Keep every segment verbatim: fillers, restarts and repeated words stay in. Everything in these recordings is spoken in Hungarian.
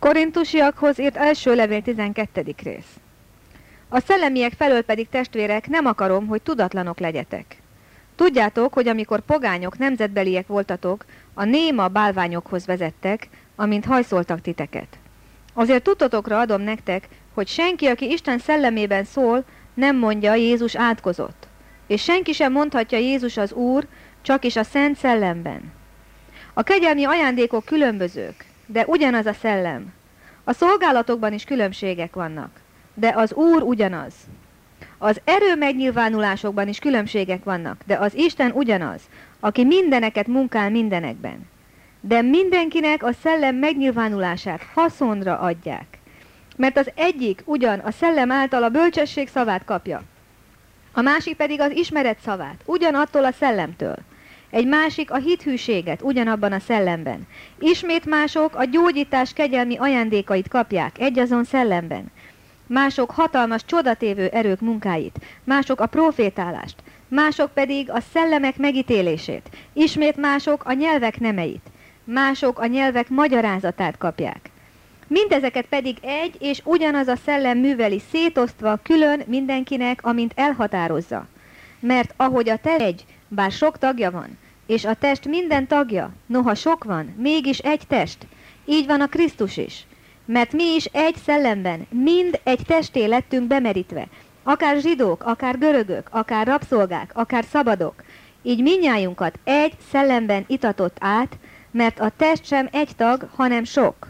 Korintusiakhoz írt első levél tizenkettedik rész. A szellemiek felől pedig, testvérek, nem akarom, hogy tudatlanok legyetek. Tudjátok, hogy amikor pogányok, nemzetbeliek voltatok, a néma bálványokhoz vezettek, amint hajszoltak titeket. Azért tudtotokra adom nektek, hogy senki, aki Isten szellemében szól, nem mondja, Jézus átkozott. És senki sem mondhatja, Jézus az Úr, csak is a Szent Szellemben. A kegyelmi ajándékok különbözők, de ugyanaz a szellem. A szolgálatokban is különbségek vannak, de az Úr ugyanaz. Az erő megnyilvánulásokban is különbségek vannak, de az Isten ugyanaz, aki mindeneket munkál mindenekben. De mindenkinek a szellem megnyilvánulását haszonra adják. Mert az egyik ugyan a szellem által a bölcsesség szavát kapja, a másik pedig az ismeret szavát, ugyanattól a szellemtől. Egy másik a hithűséget, ugyanabban a szellemben. Ismét mások a gyógyítás kegyelmi ajándékait kapják, egyazon szellemben. Mások hatalmas, csodatévő erők munkáit, mások a profétálást, mások pedig a szellemek megítélését, ismét mások a nyelvek nemeit, mások a nyelvek magyarázatát kapják. Mindezeket pedig egy és ugyanaz a szellem műveli, szétosztva külön mindenkinek, amint elhatározza. Mert ahogy a test egy, bár sok tagja van, és a test minden tagja, noha sok van, mégis egy test, így van a Krisztus is. Mert mi is egy szellemben, mind egy testé lettünk bemerítve, akár zsidók, akár görögök, akár rabszolgák, akár szabadok. Így mindnyájunkat egy szellemben itatott át, mert a test sem egy tag, hanem sok.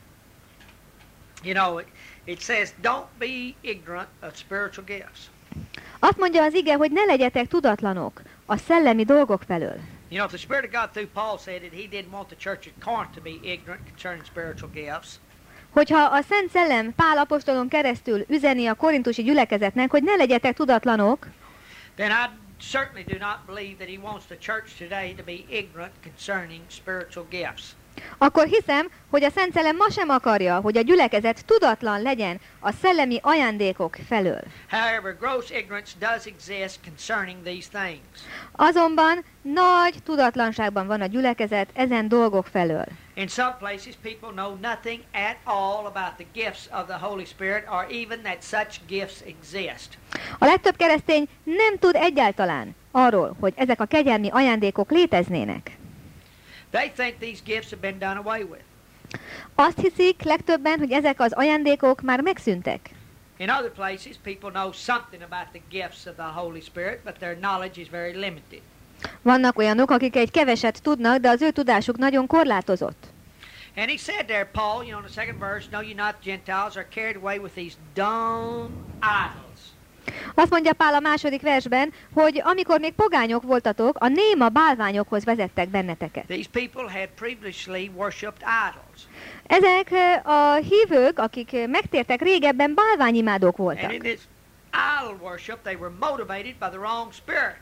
You know, it, it says, don't be ignorant of spiritual gifts. Azt mondja az ige, hogy ne legyetek tudatlanok a szellemi dolgok felől. You know, if the Spirit of God through Paul said that he didn't want the church at Corinth to be ignorant concerning spiritual gifts. Hogyha a Szent Szellem Pál apostolon keresztül üzeni a korintusi gyülekezetnek, hogy ne legyetek tudatlanok, then I certainly do not believe that he wants the church today to be ignorant concerning spiritual gifts. akkor hiszem, hogy a Szent Szellem ma sem akarja, hogy a gyülekezet tudatlan legyen a szellemi ajándékok felől. However, gross ignorance does exist concerning these things. Azonban nagy tudatlanságban van a gyülekezet ezen dolgok felől. In some places people know nothing at all about the gifts of the Holy Spirit or even that such gifts exist. A legtöbb keresztény nem tud egyáltalán arról, hogy ezek a kegyelmi ajándékok léteznének. They think these gifts have been done away with. Azt hiszik legtöbben, hogy ezek az ajándékok már megszűntek. In other places people know something about the gifts of the Holy Spirit, but their knowledge is very limited. Vannak olyanok, akik egy keveset tudnak, de az ő tudásuk nagyon korlátozott. And he said there, Paul, you know, in the second verse, know you not Gentiles are carried away with these dumb idols. Azt mondja Pál a második versben, hogy amikor még pogányok voltatok, a néma bálványokhoz vezettek benneteket. These people had previously worshipped idols. Ezek a hívők, akik megtértek régebben, bálványimádók And voltak. in this idol worship, they were motivated by the wrong spirit.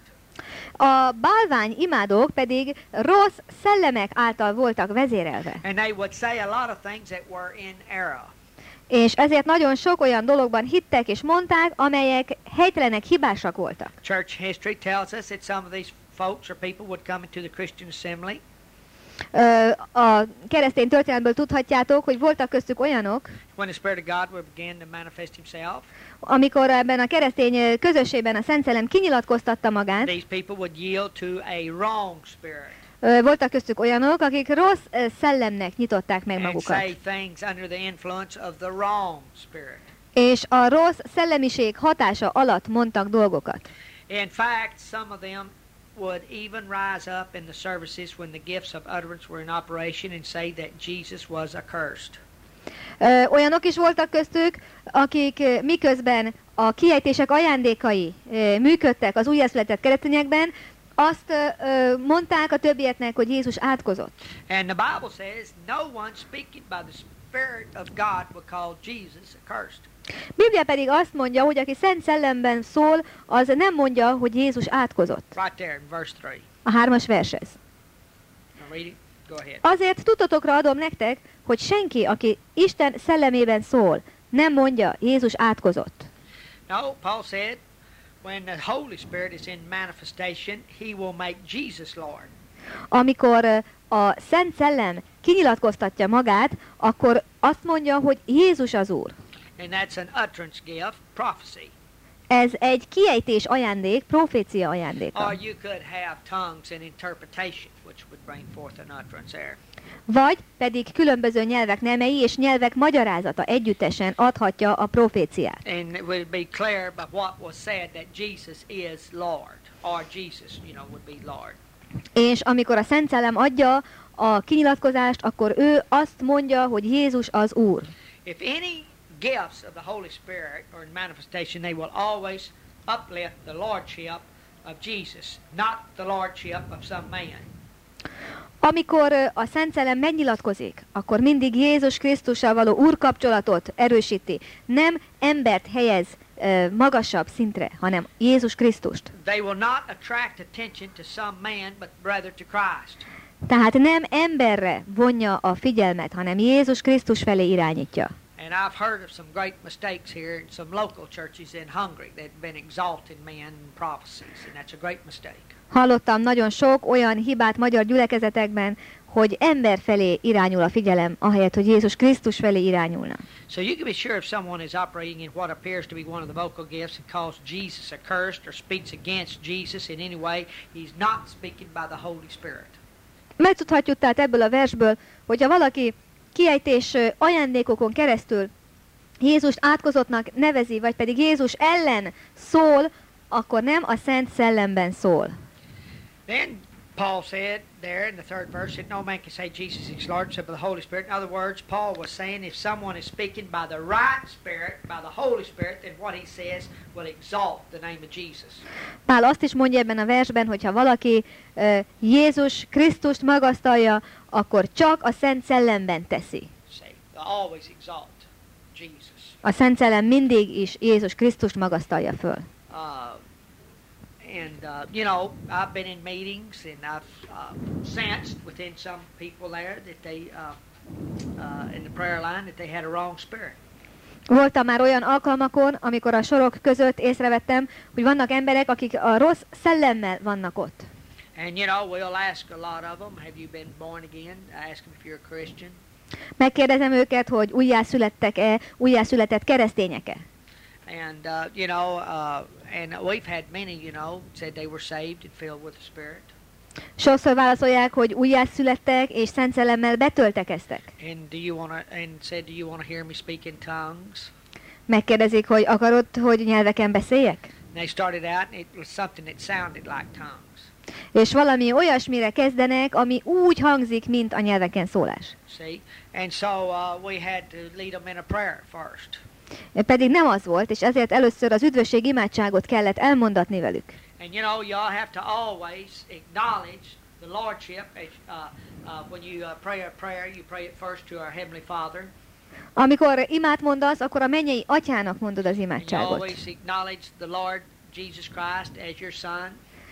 A bálványimádók pedig rossz szellemek által voltak vezérelve. And they would say a lot of things that were in error. És ezért nagyon sok olyan dologban hittek és mondták, amelyek helytelenek, hibásak voltak. Church history tells us that some of these folks or people would come into the Christian assembly. Ö, a keresztény történetből tudhatjátok, hogy voltak köztük olyanok, When the Spirit of God would begin to manifest himself, amikor ebben a keresztény közösségben a Szent Szellem kinyilatkoztatta magát, these people would yield to a wrong spirit ö, voltak köztük olyanok, akik rossz ö, szellemnek nyitották meg and magukat. say things under the influence of the wrong spirit. És a rossz szellemiség hatása alatt mondtak dolgokat. In fact, some of them would even rise up in the services when the gifts of utterance were in operation and say that Jesus was accursed. Ö, olyanok is voltak köztük, akik ö, miközben a kiejtések ajándékai ö, működtek az újjászületett keresztényekben, azt ö, ö, mondták a többieknek, hogy Jézus átkozott. And the Bible says, no one speaking by the Spirit of God will call Jesus accursed. Biblia pedig azt mondja, hogy aki Szent Szellemben szól, az nem mondja, hogy Jézus átkozott. Right there in verse three. A hármas vershez. Now read it. Go ahead. Azért tudtotokra adom nektek, hogy senki, aki Isten szellemében szól, nem mondja, Jézus átkozott. No, Paul said, when the Holy Spirit is in manifestation, he will make Jesus Lord. Amikor ö, a Szent Szellem kinyilatkoztatja magát, akkor azt mondja, hogy Jézus az Úr. And that's an utterance gift, prophecy. Ez egy kiejtés ajándék, profécia ajándéka. Or you could have tongues and interpretation, which would bring forth an utterance there. Vagy pedig különböző nyelvek nemei és nyelvek magyarázata együttesen adhatja a proféciát. And it would be clear by what was said that Jesus is Lord, or Jesus, you know, would be Lord. És amikor a Szent Szellem adja a kinyilatkozást, akkor ő azt mondja, hogy Jézus az Úr. If any gifts of the Holy Spirit or in manifestation, they will always uplift the lordship of Jesus, not the lordship of some man. Amikor ö, a Szent Szellem megnyilatkozik, akkor mindig Jézus Krisztussal való úrkapcsolatot erősíti. Nem embert helyez ö, magasabb szintre, hanem Jézus Krisztust. They will not attract attention to some man, but rather to Christ. Tehát nem emberre vonja a figyelmet, hanem Jézus Krisztus felé irányítja. And I've heard of some great mistakes here in some local churches in Hungary. They've been exalting men in prophecies, and that's a great mistake. Hallottam nagyon sok olyan hibát magyar gyülekezetekben, hogy ember felé irányul a figyelem, ahelyett, hogy Jézus Krisztus felé irányulna. So you can be sure if someone is operating in what appears to be one of the vocal gifts and calls Jesus accursed or speaks against Jesus in any way, he's not speaking by the Holy Spirit. Megtudhatjuk tehát ebből a versből, hogyha valaki kiejtés ö, ajándékokon keresztül Jézust átkozottnak nevezi, vagy pedig Jézus ellen szól, akkor nem a Szent Szellemben szól. Then Paul said there in the third verse that no man can say Jesus is Lord except by the Holy Spirit. In other words, Paul was saying if someone is speaking by the right Spirit, by the Holy Spirit, then what he says will exalt the name of Jesus. Pál azt is mondja ebben a versben, hogyha valaki uh, Jézus Krisztust magasztalja, akkor csak a Szent Szellemben teszi. See, they always exalt Jesus. A Szent Szellem mindig is Jézus Krisztust magasztalja föl. Uh, and, uh, you know, I've been in meetings and I've uh, sensed within some people there that they, uh, uh, in the prayer line, that they had a wrong spirit. Voltam már olyan alkalmakon, amikor a sorok között észrevettem, hogy vannak emberek, akik a rossz szellemmel vannak ott. And, you know, we'll ask a lot of them, have you been born again? I ask them if you're a Christian. Megkérdezem őket, hogy újjászülettek-e, újjászületett keresztények-e. And, uh, you know, uh, and we've had many, you know, said they were saved and filled with the Spirit. Sokszor válaszolják, hogy újjászülettek és Szent Szellemmel betöltekeztek. And do you want to, and said, do you want to hear me speak in tongues? Megkérdezik, hogy akarod, hogy nyelveken beszéljek? And they started out and it was something that sounded like tongues. És valami olyasmire kezdenek, ami úgy hangzik, mint a nyelveken szólás. See? And so uh, we had to lead them in a prayer first. Pedig nem az volt, és ezért először az üdvösség imádságot kellett elmondatni velük. And you know, y'all have to always acknowledge the Lordship. As, uh, uh, when you uh, pray a prayer, you pray it first to our Heavenly Father. Amikor imát mondasz, akkor a mennyei atyának mondod az And you imádságot. always acknowledge the Lord Jesus Christ as your Son,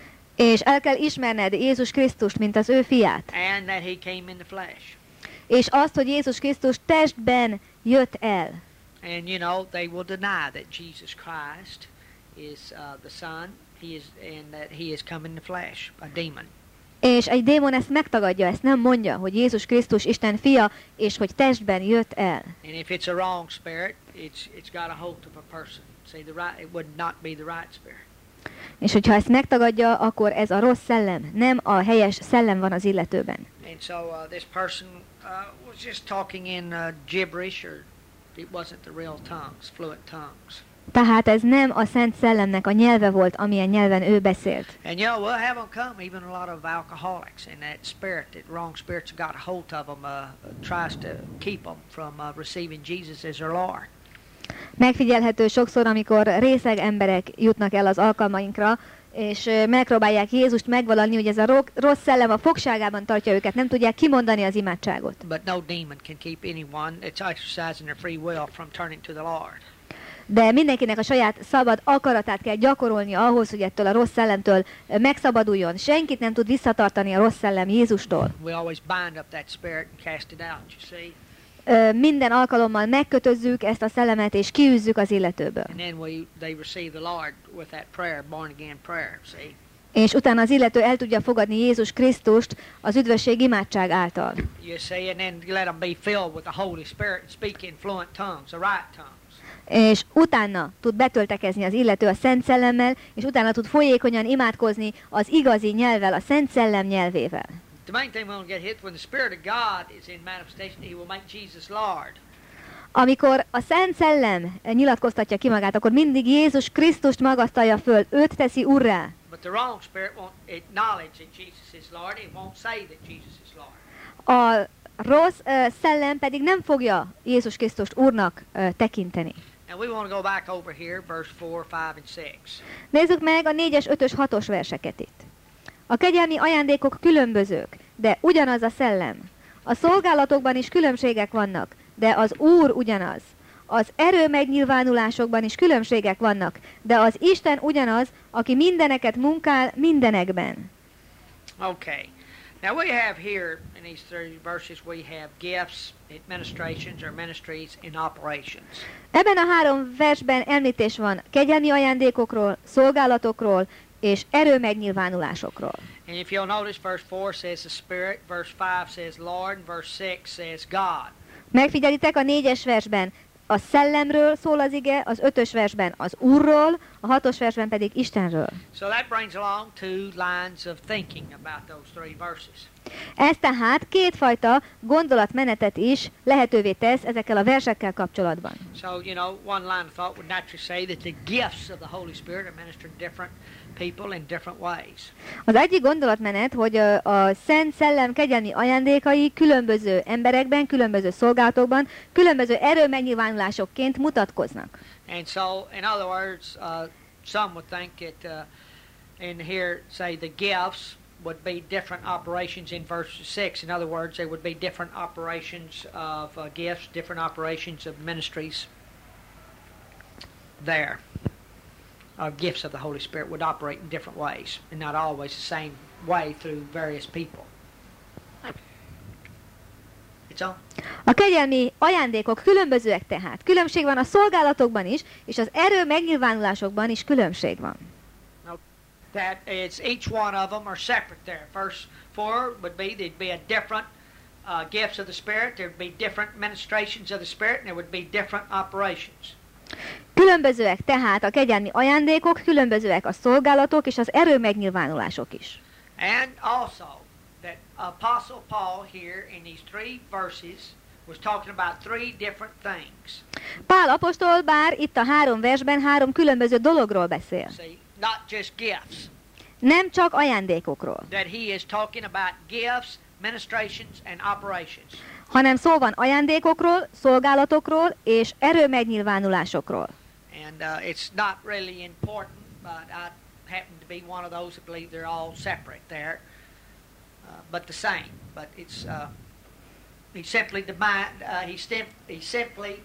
És el kell ismerned Jézus Krisztust, mint az ő fiát. and that He came in the flesh. És azt, hogy Jézus Krisztus testben jött el. And you know, they will deny that Jesus Christ is uh, the Son, He is, and that He has come in the flesh, a demon. És egy démon ezt megtagadja, ezt nem mondja, hogy Jézus Krisztus Isten fia, és hogy testben jött el. And if it's a wrong spirit, it's it's got a hold of a person. See, the right, it would not be the right spirit. És hogyha ezt megtagadja, akkor ez a rossz szellem, nem a helyes szellem van az illetőben. And so uh, this person uh, was just talking in uh, gibberish, or it wasn't the real tongues, fluent tongues. Tehát ez nem a Szent Szellemnek a nyelve volt, amilyen nyelven ő beszélt. And you know, we'll have them come, even a lot of alcoholics, and that spirit, that wrong spirit's got a hold of them, uh, tries to keep them from uh, receiving Jesus as their Lord. Megfigyelhető sokszor, amikor részeg emberek jutnak el az alkalmainkra, és ö, megpróbálják Jézust megvalani, hogy ez a ro- rossz szellem a fogságában tartja őket, nem tudják kimondani az imádságot. But no demon can keep anyone that's exercising their free will from turning to the Lord. De mindenkinek a saját szabad akaratát kell gyakorolni ahhoz, hogy ettől a rossz szellemtől ö, megszabaduljon. Senkit nem tud visszatartani a rossz szellem Jézustól. We always bind up that spirit and cast it out, you see. Ö, minden alkalommal megkötözzük ezt a szellemet, és kiűzzük az illetőből. And then we they receive the Lord with that prayer, born again prayer, see. És utána az illető el tudja fogadni Jézus Krisztust az üdvösség imádság által. You see, and then let them be filled with the Holy Spirit and speak in fluent tongues, the right tongues. És utána tud betöltekezni az illető a Szent Szellemmel, és utána tud folyékonyan imádkozni az igazi nyelvvel, a Szent Szellem nyelvével. The main thing we want to get hit when the Spirit of God is in manifestation, He will make Jesus Lord. Amikor a Szent Szellem nyilatkoztatja ki magát, akkor mindig Jézus Krisztust magasztalja föl, őt teszi urrá. But the wrong spirit won't acknowledge that Jesus is Lord. It won't say that Jesus is Lord. A rossz uh, szellem pedig nem fogja Jézus Krisztust úrnak uh, tekinteni. And we want to go back over here, verse four, five, and six. Nézzük meg a négyes, ötös, hatos verseket itt. A kegyelmi ajándékok különbözők, de ugyanaz a szellem. A szolgálatokban is különbségek vannak, de az Úr ugyanaz. Az erő megnyilvánulásokban is különbségek vannak, de az Isten ugyanaz, aki mindeneket munkál mindenekben. Okay. Now we have here, in these three verses, we have gifts, administrations, or ministries in operations. Ebben a három versben említés van kegyelmi ajándékokról, szolgálatokról és erő megnyilvánulásokról. And if you'll notice, verse four says the Spirit, verse five says Lord, and verse six says God. Megfigyelitek, a négyes versben a szellemről szól az ige, az ötös versben az Úrról, a hatos versben pedig Istenről. So that brings along two lines of thinking about those three verses. Ez tehát kétfajta gondolatmenetet is lehetővé tesz ezekkel a versekkel kapcsolatban. So, you know, one line of thought would naturally say that the gifts of the Holy Spirit are ministered to different people in different ways. Az egyik gondolatmenet, hogy a, a Szent Szellem kegyelmi ajándékai különböző emberekben, különböző szolgálatokban, különböző erőmegnyilvánulásokként mutatkoznak. And so, in other words, uh, some would think that uh, in here, say, the gifts would be different operations in verse six. In other words, there would be different operations of uh, gifts, different operations of ministries there. Uh, gifts of the Holy Spirit would operate in different ways, and not always the same way through various people. It's on. A kegyelmi ajándékok különbözőek tehát. Különbség van a szolgálatokban is, és az erő megnyilvánulásokban is különbség van. That it's each one of them are separate there. Verse four would be there'd be a different uh, gifts of the Spirit, there'd be different ministrations of the Spirit, and there would be different operations. Különbözőek tehát a kegyelmi ajándékok, különbözőek a szolgálatok és az erő megnyilvánulások is. And also that Apostle Paul here in these three verses was talking about three different things. Pál apostol bár itt a három versben három különböző dologról beszél. See, not just gifts. Nem csak ajándékokról, That he is talking about gifts, ministrations, and operations. hanem szó van ajándékokról, szolgálatokról és erő megnyilvánulásokról. And uh, it's not really important, but I happen to be one of those that believe they're all separate there, uh, but the same. But it's uh, he simply defined, uh, he's, sim- he's simply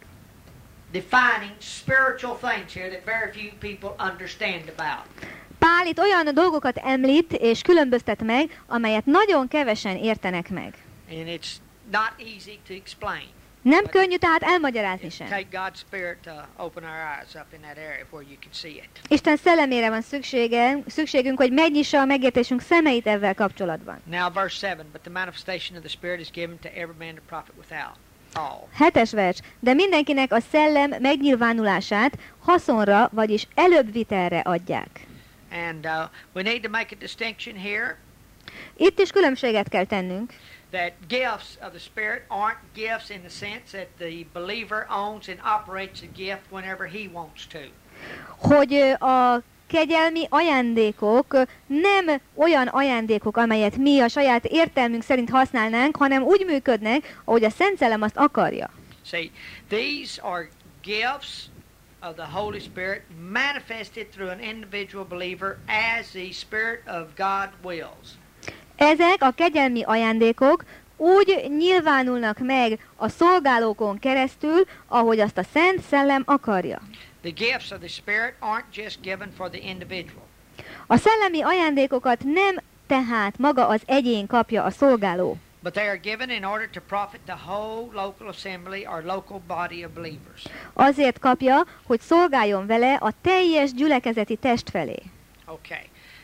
defining spiritual things here that very few people understand about. Pál itt olyan dolgokat említ és különböztet meg, amelyet nagyon kevesen értenek meg. And it's not easy to explain. Nem könnyű tehát elmagyarázni It sem. take God's Spirit to open our eyes up in that area where you can see it. Isten szellemére van szüksége, szükségünk, hogy megnyissa a megértésünk szemeit ezzel kapcsolatban. Now verse seven, but the manifestation of the Spirit is given to every man to profit without all. Hetes vers. De mindenkinek a szellem megnyilvánulását haszonra, vagyis előbbvitelre adják. And uh, we need to make a distinction here Itt is különbséget kell tennünk. that gifts of the Spirit aren't gifts in the sense that the believer owns and operates the gift whenever he wants to. Hogy ö, a kegyelmi ajándékok nem olyan ajándékok, amelyet mi a saját értelmünk szerint használnánk, hanem úgy működnek, ahogy a Szent Szellem azt akarja. See, these are gifts of the Holy Spirit manifested through an individual believer as the Spirit of God wills. Ezek a kegyelmi ajándékok úgy nyilvánulnak meg a szolgálókon keresztül, ahogy azt a Szent Szellem akarja. The gifts of the Spirit aren't just given for the individual. A szellemi ajándékokat nem tehát maga az egyén kapja, a szolgáló, But they are given in order to profit the whole local assembly or local body of believers. azért kapja, hogy szolgáljon vele a teljes gyülekezeti test felé. Okay.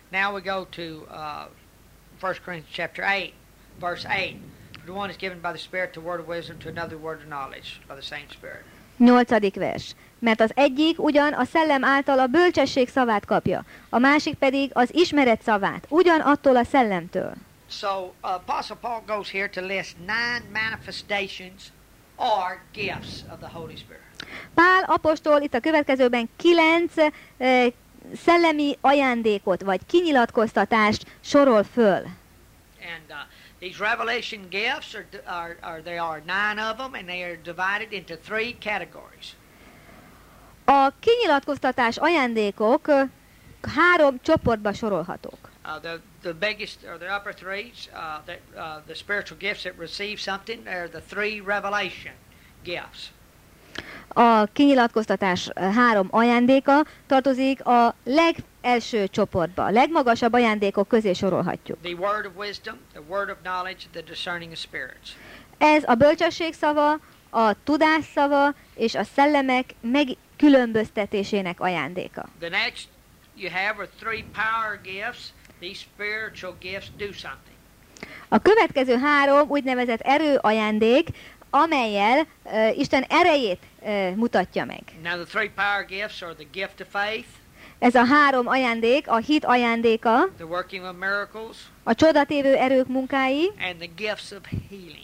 Now we go to uh, First Corinthians chapter eight, verse eight. The one is given by the Spirit the word of wisdom, to another word of knowledge by the same Spirit. Nyolcadik vers. Mert az egyik ugyan a szellem által a bölcsesség szavát kapja, a másik pedig az ismeret szavát, ugyan attól a szellemtől. So uh, Apostle Paul goes here to list nine manifestations or gifts of the Holy Spirit. Pál apostol itt a következőben kilenc e, szellemi ajándékot, vagy kinyilatkoztatást sorol föl. And uh, these revelation gifts are, are, are there are nine of them, and they are divided into three categories. A kinyilatkoztatás ajándékok ö, három csoportba sorolhatók. Uh, the the biggest or the upper three, uh, the, uh, the spiritual gifts that receive something, they're the three revelation gifts. A kinyilatkoztatás három ajándéka tartozik a legelső csoportba. A legmagasabb ajándékok közé sorolhatjuk. The word of wisdom, the word of knowledge, the discerning of spirits. Ez a bölcsesség szava, a tudás szava és a szellemek megkülönböztetésének ajándéka. The next you have are three power gifts. These spiritual gifts do something. A következő három úgynevezett erő ajándék, amelyel uh, Isten erejét uh, mutatja meg. Now the three power gifts are the gift of faith, Ez a három ajándék, a hit ajándéka, the working of miracles, a csodatévő erők munkái, and the gifts of healing.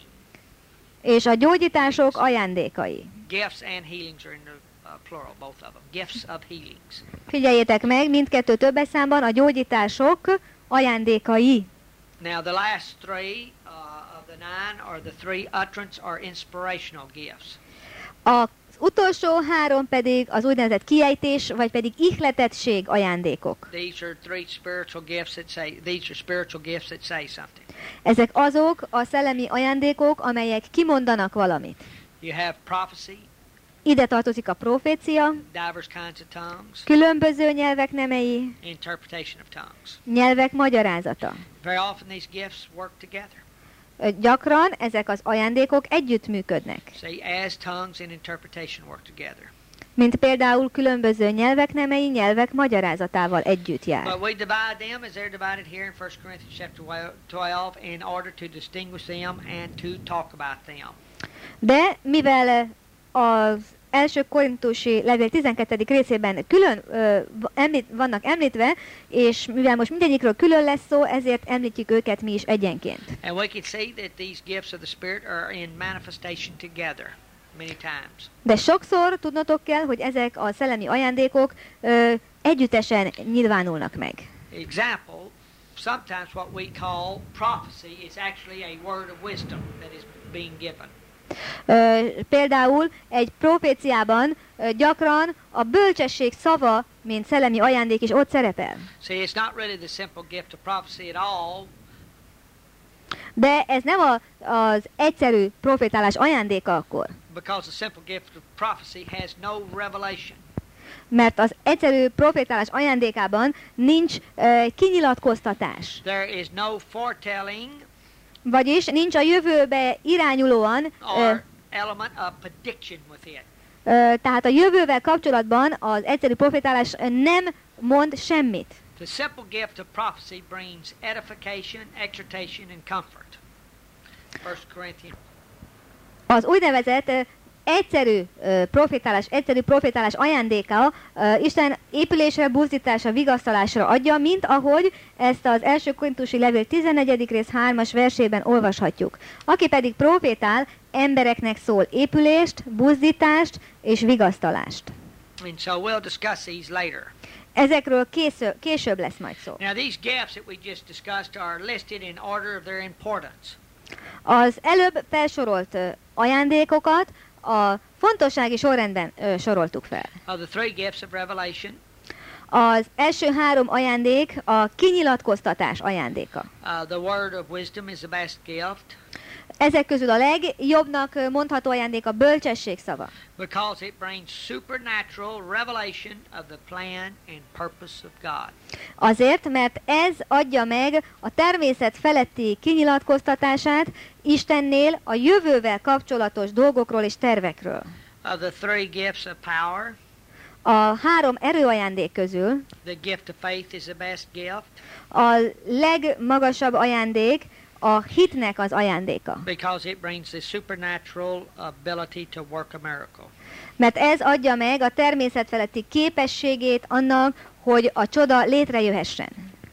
és a gyógyítások ajándékai. Gifts and healings are in the uh, plural, both of them. Gifts of healings. Figyeljétek meg, mindkettő többes számban a gyógyítások ajándékai. Now the last three uh, of the nine are the three utterance or inspirational gifts. Az utolsó három pedig az úgynevezett kiejtés, vagy pedig ihletettség ajándékok. These are three spiritual gifts that say these are spiritual gifts that say something. Ezek azok a szellemi ajándékok, amelyek kimondanak valamit. You have prophecy, Ide tartozik a profécia, diverse kinds of tongues, különböző nyelvek nemei, interpretation of tongues. nyelvek magyarázata. Very often these gifts work together. Ö, Gyakran ezek az ajándékok együttműködnek, See, as tongues and interpretation work together. mint például különböző nyelvek nemei nyelvek magyarázatával együtt jár. But we divide them as they're divided here in First Corinthians chapter twelve in order to distinguish them and to talk about them. De mivel az első korintusi levél tizenkettedik részében külön ö, említ, vannak említve, és mivel most mindegyikről külön lesz szó, ezért említjük őket mi is egyenként. And we can see that these gifts of the Spirit are in manifestation together many times. De sokszor tudnotok kell, hogy ezek a szellemi ajándékok ö, együttesen nyilvánulnak meg. Example, sometimes what we call prophecy is actually a word of wisdom that is being given. Ö, például egy proféciában ö, gyakran a bölcsesség szava, mint szellemi ajándék is ott szerepel. See, it's not really the simple gift of prophecy at all. De ez nem a, az egyszerű profétálás ajándéka akkor. Because the simple gift of prophecy has no revelation. Mert az egyszerű profétálás ajándékában nincs uh, kinyilatkoztatás. There is no foretelling Vagyis nincs a jövőbe irányulóan, uh, or element of prediction with it. uh, tehát a jövővel kapcsolatban az egyszerű profétálás nem mond semmit. The simple gift of prophecy brings edification, exhortation, and comfort. First Corinthians. Az úgynevezett uh, egyszerű uh, profétálás, egyszerű profétálás ajándéka uh, Isten épülésre, buzdításra, vigasztalásra adja, mint ahogy ezt az első korintusi levél tizennegyedik rész hármas versében olvashatjuk. Aki pedig profétál, embereknek szól épülést, buzdítást és vigasztalást. And so we'll discuss these later. Ezekről késző, később lesz majd szó. Now these gifts that we just discussed are listed in order of their importance. Az előbb felsorolt uh, ajándékokat a fontossági sorrendben uh, soroltuk fel. Of the three gifts of revelation, Az első három ajándék a kinyilatkoztatás ajándéka. uh, the word of wisdom is the best gift Ezek közül a legjobbnak uh, mondható ajándék a bölcsesség szava. because it brings supernatural revelation of the plan and purpose of God. Azért, mert ez adja meg a természet feletti kinyilatkoztatását Istennél a jövővel kapcsolatos dolgokról és tervekről. Of the three gifts of power, A három erőajándék közül the gift of faith is the best gift a legmagasabb ajándék a hitnek az ajándéka. because it brings the supernatural ability to work a miracle. Mert ez adja meg a természet feletti képességét annak, hogy a csoda létrejöhessen.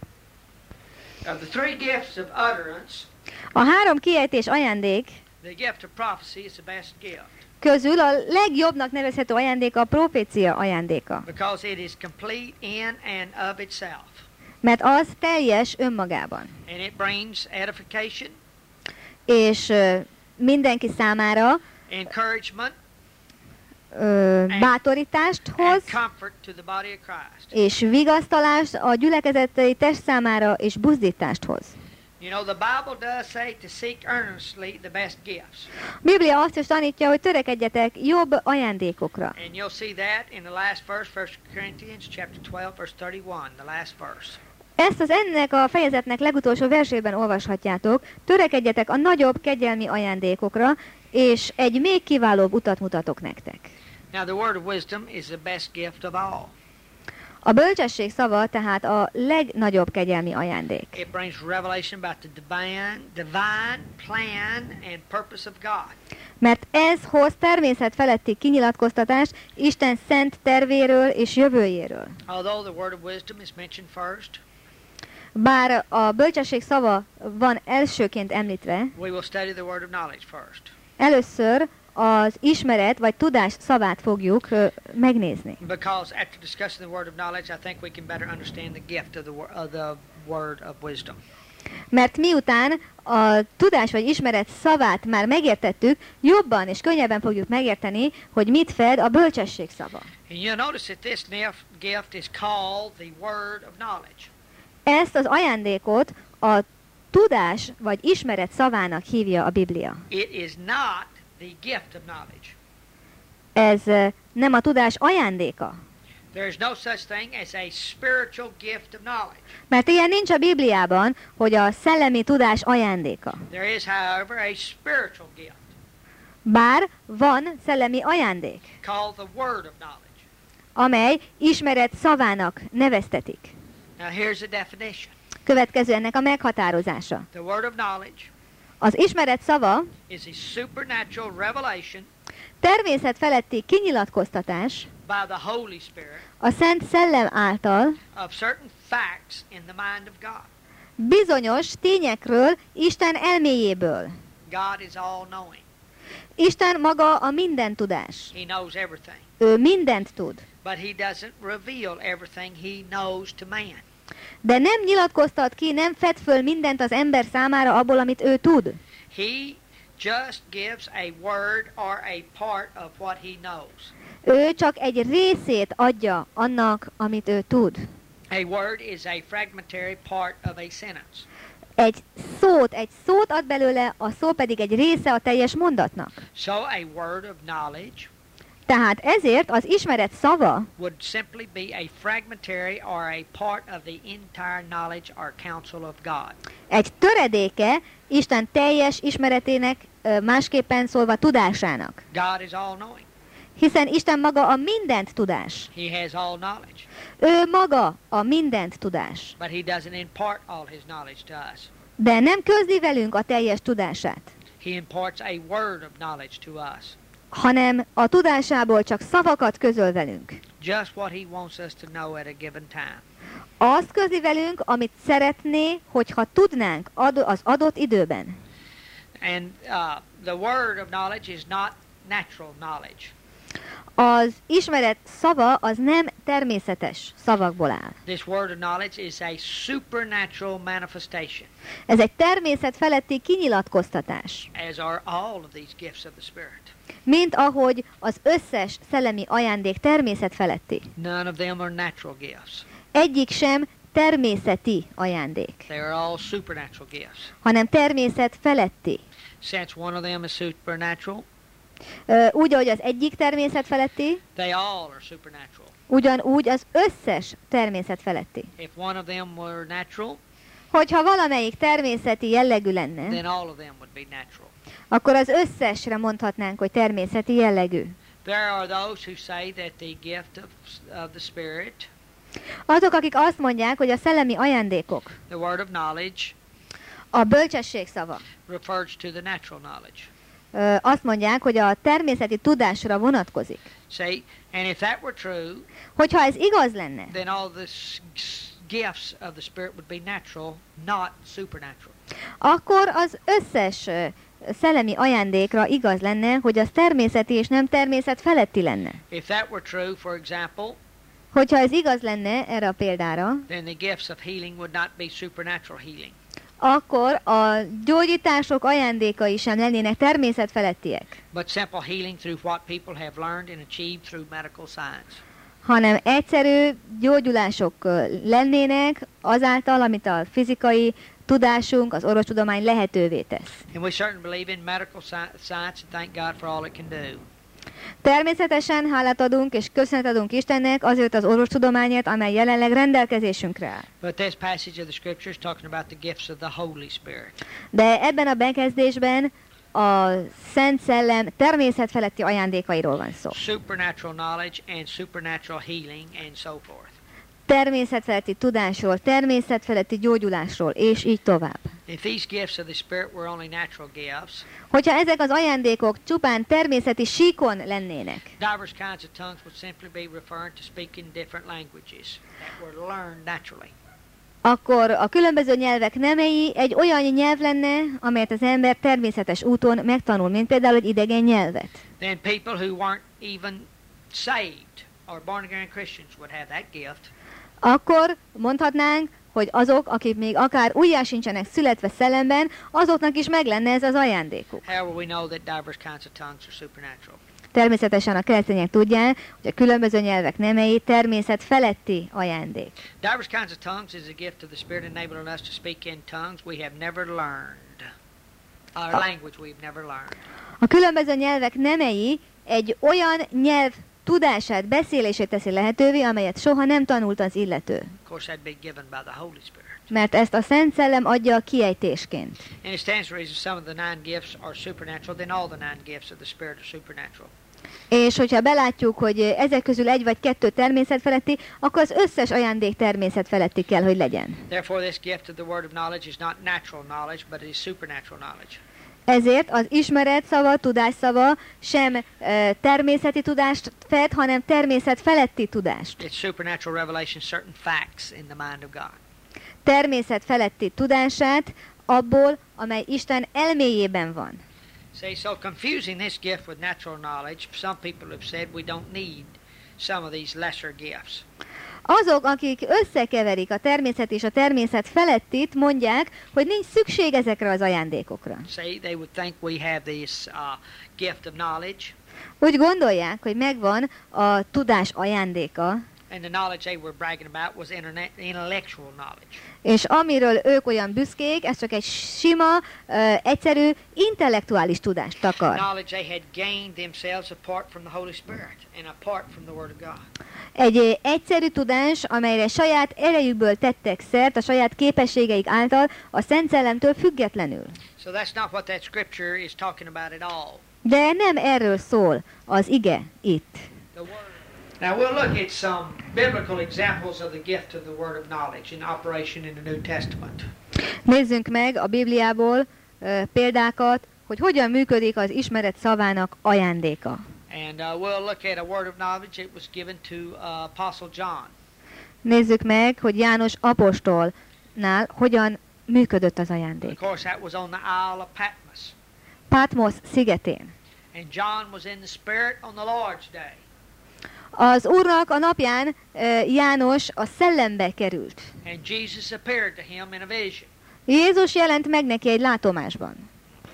Of the three gifts of utterance, A három kiejtés ajándék the gift of prophecy is the best gift közül a legjobbnak nevezhető ajándék a profécia ajándéka. because it is complete in and of itself. Mert az teljes önmagában. And it brings edification, És ö, mindenki számára encouragement, ö, bátorítást and hoz, comfort to the body of Christ. és vigasztalást a gyülekezeti test számára, és buzdítást hoz. You know, the Bible does say to seek earnestly the best gifts. A Biblia azt is tanítja, hogy törekedjetek jobb ajándékokra. And you'll see that in the last verse, First Corinthians chapter twelve, verse thirty-one, the last verse. Ezt az ennek a fejezetnek legutolsó versében olvashatjátok. Törekedjetek a nagyobb kegyelmi ajándékokra, és egy még kiválóbb utat mutatok nektek. Now, the word of wisdom is the best gift of all. A bölcsesség szava tehát a legnagyobb kegyelmi ajándék. It brings revelation about the divine, divine plan and purpose of God. Mert ez hoz természet feletti kinyilatkoztatást Isten szent tervéről és jövőjéről. Although the word of wisdom is mentioned first, Bár a bölcsesség szava van elsőként említve, we will study the word of knowledge first. először az ismeret vagy tudás szavát fogjuk ö, megnézni. Because after discussing the word of knowledge, I think we can better understand the gift of the, wo- of the word of wisdom. Mert miután a tudás vagy ismeret szavát már megértettük, jobban és könnyebben fogjuk megérteni, hogy mit fed a bölcsesség szava. And you'll notice that this nif- gift is called the word of knowledge. Ezt az ajándékot a tudás vagy ismeret szavának hívja a Biblia. It is not the gift of knowledge. Ez ö, nem a tudás ajándéka. There is no such thing as a spiritual gift of knowledge. Mert ilyen nincs a Bibliában, hogy a szellemi tudás ajándéka. There is, however, a spiritual gift Bár van szellemi ajándék, called the word of knowledge. amely ismeret szavának neveztetik. Now, here's the definition. Következő ennek a meghatározása. The word of knowledge Az ismeret szava is a supernatural revelation természet feletti kinyilatkoztatás by the Holy Spirit a Szent Szellem által of certain facts in the mind of God. bizonyos tényekről Isten elméjéből. God is all-knowing. Isten maga a minden tudás. He knows everything. Ő mindent tud. But he doesn't reveal everything he knows to man. De nem nyilatkoztat ki, nem fed föl mindent az ember számára abból, amit ő tud. He just gives a word or a part of what he knows. Ő csak egy részét adja annak, amit ő tud. A word is a fragmentary part of a sentence. Egy szót, egy szót ad belőle, a szó pedig egy része a teljes mondatnak. So a word of knowledge Tehát ezért az ismeret szava would simply be a fragmentary or a part of the entire knowledge or counsel of God. egy töredéke Isten teljes ismeretének, ö, másképpen szólva tudásának. God is all-knowing. Hiszen Isten maga a mindent tudás. He has all knowledge. Ő maga a mindent tudás. But he doesn't impart all his knowledge to us. De nem közli velünk a teljes tudását, He imparts a word of knowledge to us. hanem a tudásából csak szavakat közöl velünk. Just what he wants us to know at a given time. Azt közli velünk, amit szeretné, hogyha tudnánk ad- az adott időben. And uh, the word of knowledge is not natural knowledge. Az ismeret szava az nem természetes szavakból áll. This word of knowledge is a supernatural manifestation, Ez egy természet feletti kinyilatkoztatás. as are all of these gifts of the Spirit. Mint ahogy az összes szellemi ajándék természet feletti. None of them are natural gifts. Egyik sem természeti ajándék, They are all supernatural gifts. hanem természet feletti. Since one of them is supernatural, Ö, Úgy, ahogy az egyik természet feletti, they all are supernatural. ugyanúgy az összes természet feletti. If one of them were natural, Hogyha valamelyik természeti jellegű then lenne, all of them would be natural. akkor az összesre mondhatnánk, hogy természeti jellegű. There are those who say that the gift of, of the Spirit, Azok, akik azt mondják, hogy a szellemi ajándékok, the word of knowledge, a bölcsesség szava, refers to the natural knowledge. ö, azt mondják, hogy a természeti tudásra vonatkozik. See, and if that were true, Hogyha ez igaz lenne, then all the s- s- gifts of the Spirit would be natural, not supernatural. akkor az összes ö, szellemi ajándékra igaz lenne, hogy az természeti és nem természet feletti lenne. If that were true, for example, Hogyha ez igaz lenne erre a példára, then the gifts of healing would not be supernatural healing. akkor a gyógyítások ajándékai sem lennének természet felettiek, But simple healing through what people have learned and achieved through medical science. hanem egyszerű gyógyulások ö, lennének azáltal, amit a fizikai tudásunk, az orvostudomány lehetővé tesz. And we certainly believe in medical sci- science and thank God for all it can do. Természetesen hálát adunk és köszönet adunk Istennek azért az orvostudományért, amely jelenleg rendelkezésünkre áll. But this passage of the Scripture is talking about the gifts of the Holy Spirit. De ebben a bekezdésben a Szent Szellem természet feletti ajándékairól van szó. Supernatural knowledge and supernatural healing and so forth. Természet feletti tudásról, természet feletti gyógyulásról, és így tovább. If these gifts of the Spirit were only natural gifts, Hogyha ezek az ajándékok csupán természeti síkon lennének, diverse kinds of tongues would simply be referring to speaking different languages that were learned naturally. akkor a különböző nyelvek nemei egy olyan nyelv lenne, amelyet az ember természetes úton megtanul, mint például egy idegen nyelvet. Then people who weren't even saved or born again Christians would have that gift. Akkor mondhatnánk, hogy azok, akik még akár újjá sincsenek születve szellemben, azoknak is meg lenne ez az ajándékuk. However, we know that diverse kinds of tongues are supernatural. Természetesen a keresztények tudják, hogy a különböző nyelvek nemei természet feletti ajándék. Diverse kinds of tongues is a gift of the Spirit enabling us to speak in tongues we have never learned. Or a language we've never learned. A különböző nyelvek nemei egy olyan nyelv tudását, beszélését teszi lehetővé, amelyet soha nem tanult az illető. Of course, that'd be given by the Holy Spirit. Mert ezt a Szent Szellem adja a kiejtésként. And it stands to reason some of the nine gifts are supernatural, then all the nine gifts of the Spirit are supernatural. És hogyha belátjuk, hogy ezek közül egy vagy kettő természet feletti, akkor az összes ajándék természet feletti kell, hogy legyen. Therefore, this gift of the word of knowledge is not natural knowledge, but it is supernatural knowledge. Ezért az ismeret szava, tudás szava sem e, természeti tudást fed, hanem természet feletti tudást. It's supernatural revelation, certain facts in the mind of God. Természet feletti tudását abból, amely Isten elméjében van. See, so confusing this gift with natural knowledge, some people have said we don't need some of these lesser gifts. Azok, akik összekeverik a természet és a természet felettit, mondják, hogy nincs szükség ezekre az ajándékokra. See, they would think we have this uh, gift of knowledge, Úgy gondolják, hogy megvan a tudás ajándéka, and the knowledge they were bragging about was interne- intellectual knowledge. és amiről ők olyan büszkék, ez csak egy sima, uh, egyszerű, intellektuális tudást takar. Knowledge they had gained themselves apart from the Holy Spirit and apart from the Word of God. Egy uh, egyszerű tudás, amelyre saját erejükből tettek szert, a saját képességeik által, a Szent Szellemtől függetlenül. So that's not what that scripture is talking about at all. De nem erről szól az ige itt. The word. Now we'll look at some biblical examples of the gift of the word of knowledge in operation in the New Testament. Nézzünk meg a Bibliából uh, példákat, hogy hogyan működik az ismeret szavának ajándéka. And uh, we'll look at a word of knowledge. It was given to uh, Apostle John. Nézzük meg, hogy János apostolnál hogyan működött az Of ajándék. course, that was on the Isle of Patmos. Patmos szigetén. And John was in the Spirit on the Lord's day. Az Úrnak a napján uh, János a szellembe került. And Jesus appeared to him in a vision. Jézus jelent meg neki egy látomásban.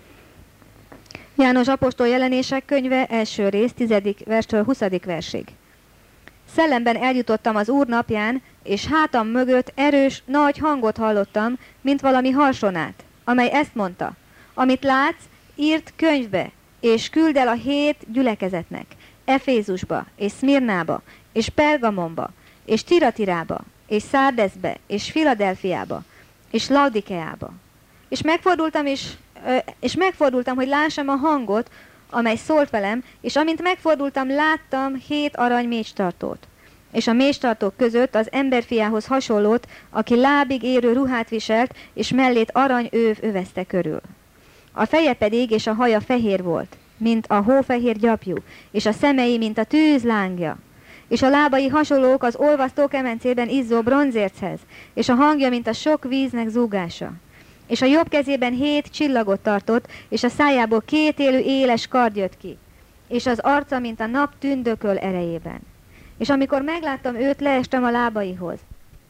János apostol jelenések könyve első rész, tizedik verstől huszadik versig. Szellemben eljutottam az Úr napján, és hátam mögött erős, nagy hangot hallottam, mint valami harsonát, amely ezt mondta: amit látsz, írt könyvbe, és küld el a hét gyülekezetnek, Efézusba, és Szmirnába, és Pergamonba, és Tiratirába, és Szárdeszbe, és Filadelfiába, és Laodikeába. És megfordultam, és, ö, és megfordultam, hogy lássam a hangot, amely szólt velem, és amint megfordultam, láttam hét arany mécstartót. És a mécstartók között az emberfiához hasonlót, aki lábig érő ruhát viselt, és mellét arany őv övezte körül. A feje pedig és a haja fehér volt, mint a hófehér gyapjú, és a szemei, mint a tűz lángja. És a lábai hasonlók az olvasztó kemencében izzó bronzérchez, és a hangja, mint a sok víznek zúgása. És a jobb kezében hét csillagot tartott, és a szájából két élő éles kard jött ki, és az arca, mint a nap tündököl erejében. És amikor megláttam őt, leestem a lábaihoz,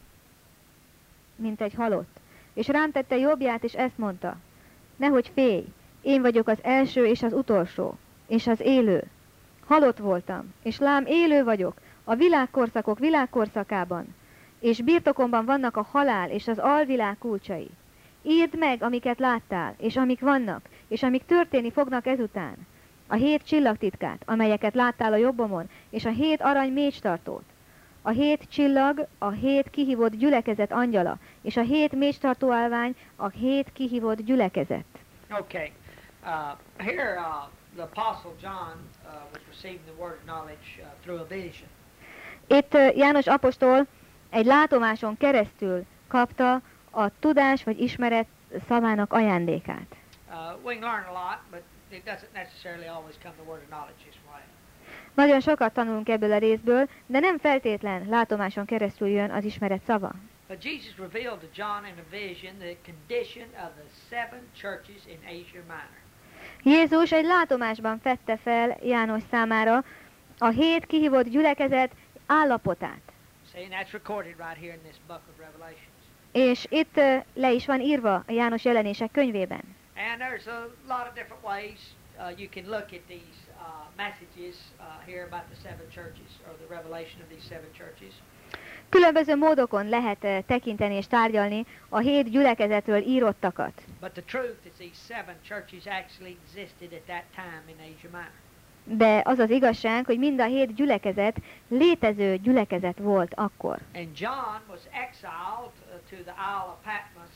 mint egy halott, és rám tette jobbját, és ezt mondta: nehogy félj, én vagyok az első és az utolsó, és az élő. Halott voltam, és lám élő vagyok, a világkorszakok világkorszakában, és birtokomban vannak a halál és az alvilág kulcsai. Írd meg, amiket láttál, és amik vannak, és amik történni fognak ezután. A hét csillagtitkát, amelyeket láttál a jobbomon, és a hét arany mécstartót. A hét csillag, a hét kihívott gyülekezet angyala, és a hét mécstartó állvány, a hét kihívott gyülekezet. Okay. Uh, here, uh, the Apostle John uh, was receiving the word of knowledge uh, through a vision. Itt uh, János apostol egy látomáson keresztül kapta a tudás vagy ismeret szavának ajándékát. Uh, we can learn a lot, but it doesn't necessarily always come the word of knowledge this way. Nagyon sokat tanulunk ebből a részből, de nem feltétlen látomáson keresztül jön az ismeret szava. But Jesus revealed to John in a vision the condition of the seven churches in Asia Minor. Jézus egy látomásban fedte fel János számára a hét kihívott gyülekezet állapotát. See, and that's recorded right here in this book of Revelations. És itt uh, le is van írva a János jelenések könyvében. And there's a lot of different ways uh, you can look at these uh, messages uh, here about the seven churches, or the revelation of these seven churches. Különböző módokon lehet uh, tekinteni és tárgyalni a hét gyülekezetről írottakat. But the truth is these seven churches actually existed at that time in Asia Minor. De az az igazság, hogy mind a hét gyülekezet létező gyülekezet volt akkor. And John was exiled uh, to the Isle of Patmos.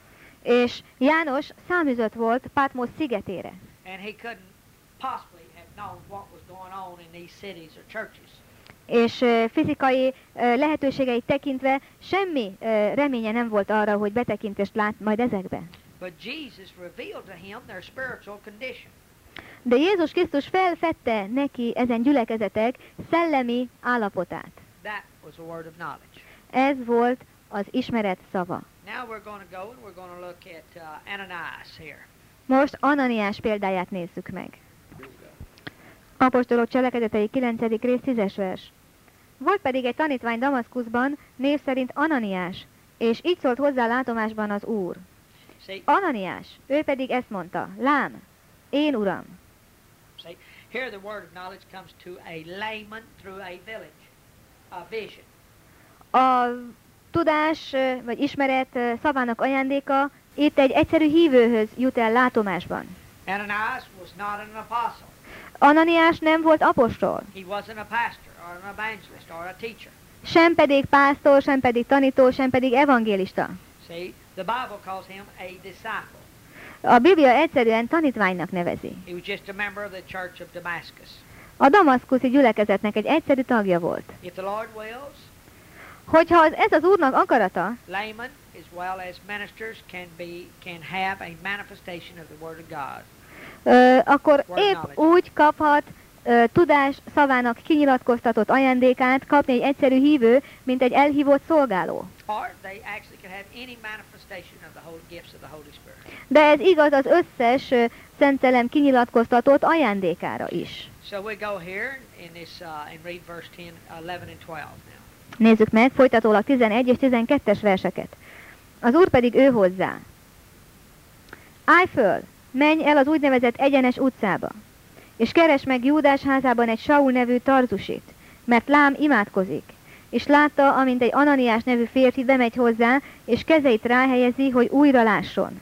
És János száműzött volt Patmos szigetére. And he couldn't possibly have known what was going on in these cities or churches. És uh, fizikai uh, lehetőségeit tekintve semmi uh, reménye nem volt arra, hogy betekintést lát majd ezekbe. But Jesus revealed to him their spiritual condition. De Jézus Krisztus felfedte neki ezen gyülekezetek szellemi állapotát. That was a word of knowledge. Ez volt az ismeret szava. Now we're going to go and we're going to look at uh, Ananias here. Most Ananiás példáját nézzük meg. Apostolok cselekedetei kilencedik rész tízes vers. Volt pedig egy tanítvány Damaszkuszban, név szerint Ananiás, és így szólt hozzá látomásban az Úr. See, Ananiás, ő pedig ezt mondta: lám, én Uram. see, here the word of knowledge comes to a layman through a village, a vision. A tudás vagy ismeret szavának ajándéka itt egy egyszerű hívőhöz jut el látomásban. Ananias was not an apostle. Ananiás nem volt apostol, He wasn't a pastor or an evangelist or a teacher. sem pedig pásztor, sem pedig tanító, sem pedig evangélista. See, the Bible calls him a disciple. A Biblia egyszerűen tanítványnak nevezi. He was just a member of the church of Damascus. A damaszkuszi gyülekezetnek egy egyszerű tagja volt. If the Lord wills, Hogyha az, ez az Úrnak akarata, laymen as well as ministers can be can have a manifestation of the Word of God. ö, akkor épp úgy kaphat ö, tudás szavának kinyilatkoztatott ajándékát kapni egy egyszerű hívő, mint egy elhívott szolgáló. Or they actually can have any manifestation of the holy gifts of the Holy Spirit. De ez igaz az összes ö, Szent Szellem kinyilatkoztatott ajándékára is. So we go here in this uh, and read verse ten, eleven and twelve now. Nézzük meg folytatólag tizenegy és tizenkettes verseket. Az Úr pedig ő hozzá: állj föl, menj el az úgynevezett egyenes utcába, és keresd meg Júdás házában egy Saul nevű Tarzusit, mert lám imádkozik, és látta, amint egy Ananiás nevű férfi bemegy hozzá, és kezeit ráhelyezi, hogy újra lásson.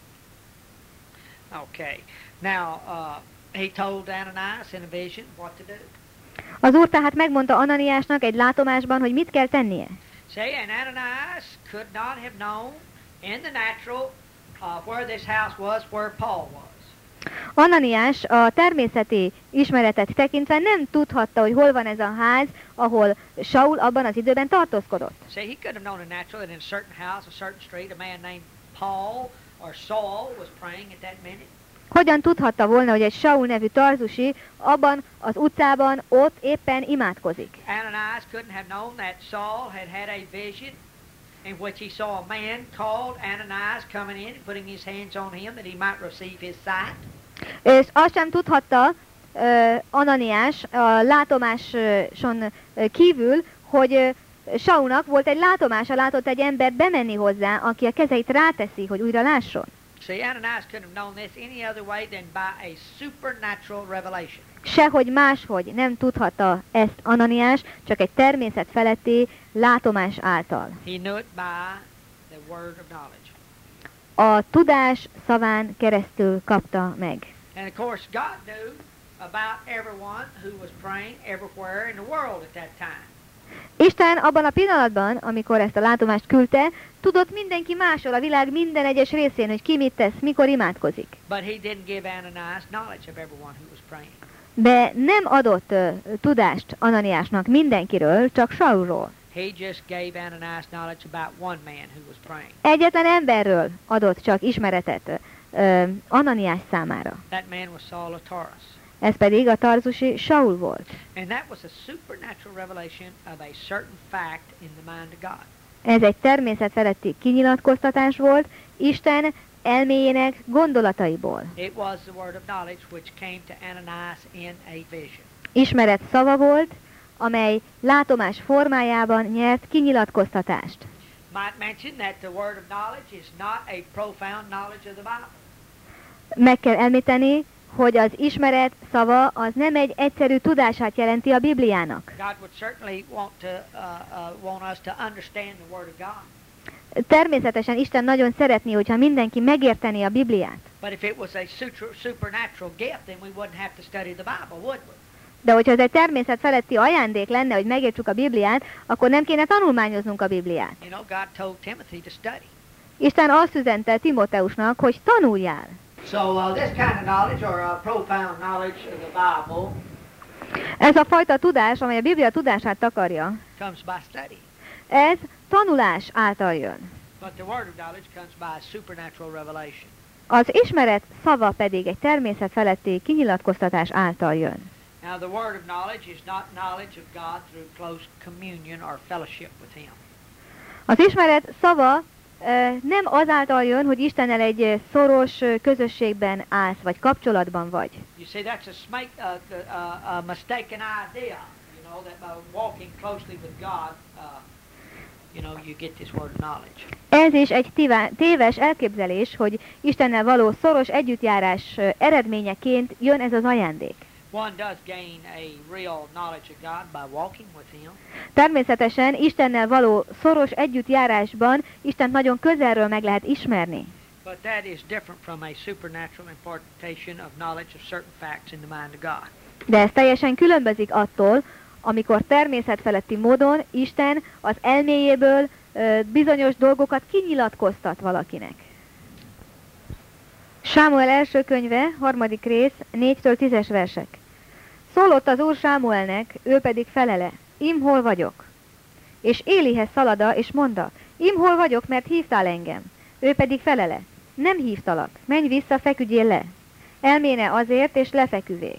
Okay. Now uh, he told Ananias in a vision what to do. Az Úr tehát megmondta Ananiásnak egy látomásban, hogy mit kell tennie. See, and Ananias could not have known in the natural uh, where this house was, where Paul was. Ananiás a természeti ismeretet tekintve nem tudhatta, hogy hol van ez a ház, ahol Saul abban az időben tartózkodott. See, he could have known in natural that in a certain house, a certain street, a man named Paul or Saul was praying at that minute. Hogyan tudhatta volna, hogy egy Saul nevű tarzusi abban az utcában ott éppen imádkozik? Ananias couldn't have known that Saul had had a vision in which he saw a man called Ananias coming in and putting his hands on him that he might receive his sight. És azt sem tudhatta uh, Ananiás a látomáson uh, kívül, hogy uh, Saulnak volt egy látomása, látott egy embert bemenni hozzá, aki a kezeit ráteszi, hogy újra lásson. See, Ananias couldn't have known this any other way than by a supernatural revelation. Sehogy máshogy nem tudhatta ezt Ananiás, csak egy természet feletti látomás által. He knew it by the word of knowledge. A tudás szaván keresztül kapta meg. And of course, God knew about everyone who was praying everywhere in the world at that time. Isten abban a pillanatban, amikor ezt a látomást küldte, tudott mindenki másról a világ minden egyes részén, hogy ki mit tesz, mikor imádkozik. But he didn't give Ananias knowledge of everyone who was praying. De nem adott uh, tudást Ananiásnak mindenkiről, csak Saulról. He just gave Ananias knowledge about one man who was praying. Egyetlen emberről adott csak ismeretet uh, Ananiás számára. That man was Saul of Tarsus. Ez pedig a tarzusi Saul volt. And that was a supernatural revelation of a certain fact in the mind of God. Ez egy természet feletti kinyilatkoztatás volt Isten elméjének gondolataiból. It was the word of knowledge which came to Ananias in a vision. Ismeret szava volt, amely látomás formájában nyert kinyilatkoztatást. Might mention that the word of knowledge is not a profound knowledge of the Bible. Meg kell említeni, hogy az ismeret szava az nem egy egyszerű tudását jelenti a Bibliának. God would certainly want to uh, uh, want us to understand the word of God. Természetesen Isten nagyon szeretné, hogyha mindenki megérteni a Bibliát. But if it was a super, supernatural gift, then we wouldn't have to study the Bible, would we? De hogyha ez egy természet feletti ajándék lenne, hogy megértsük a Bibliát, akkor nem kéne tanulmányoznunk a Bibliát. You know, God told Timothy to study. Isten azt üzente Timóteusnak, hogy tanuljál. So uh, this kind of knowledge, or a profound knowledge of the Bible, Ez a fajta tudás, amely a Biblia tudását takarja, comes by study. ez tanulás által jön. But the word of knowledge comes by supernatural revelation. Az ismeret szava pedig egy természet feletti kinyilatkoztatás által jön. Now, the word of knowledge is not knowledge of God through close communion or fellowship with Him. Az ismeret szava e, nem azáltal jön, hogy Istennel egy e, szoros e, közösségben állsz, vagy kapcsolatban vagy. You see, that's a, smake, uh, uh, a mistaken idea, you know, that by walking closely with God, uh, you know, you get this word of knowledge. Ez is egy tivá- téves elképzelés, hogy Istennel való szoros együttjárás e, eredményeként jön ez az ajándék. One does gain a real knowledge of God by walking with Him. Természetesen Istennel való szoros együttjárásban Istent nagyon közelről meg lehet ismerni. But that is different from a supernatural impartation of knowledge of certain facts in the mind of God. De ez teljesen különbözik attól, amikor természetfeletti módon Isten az elméjéből ö, bizonyos dolgokat kinyilatkoztat valakinek. Sámuel első könyve, harmadik rész, négytől tízes versek. Szólott az Úr Sámuelnek, ő pedig felele, im hol vagyok? És Élihez szalada, és mondta, im hol vagyok, mert hívtál engem? Ő pedig felele, nem hívtalak, menj vissza, feküdjél le. Elméne azért, és lefeküvék.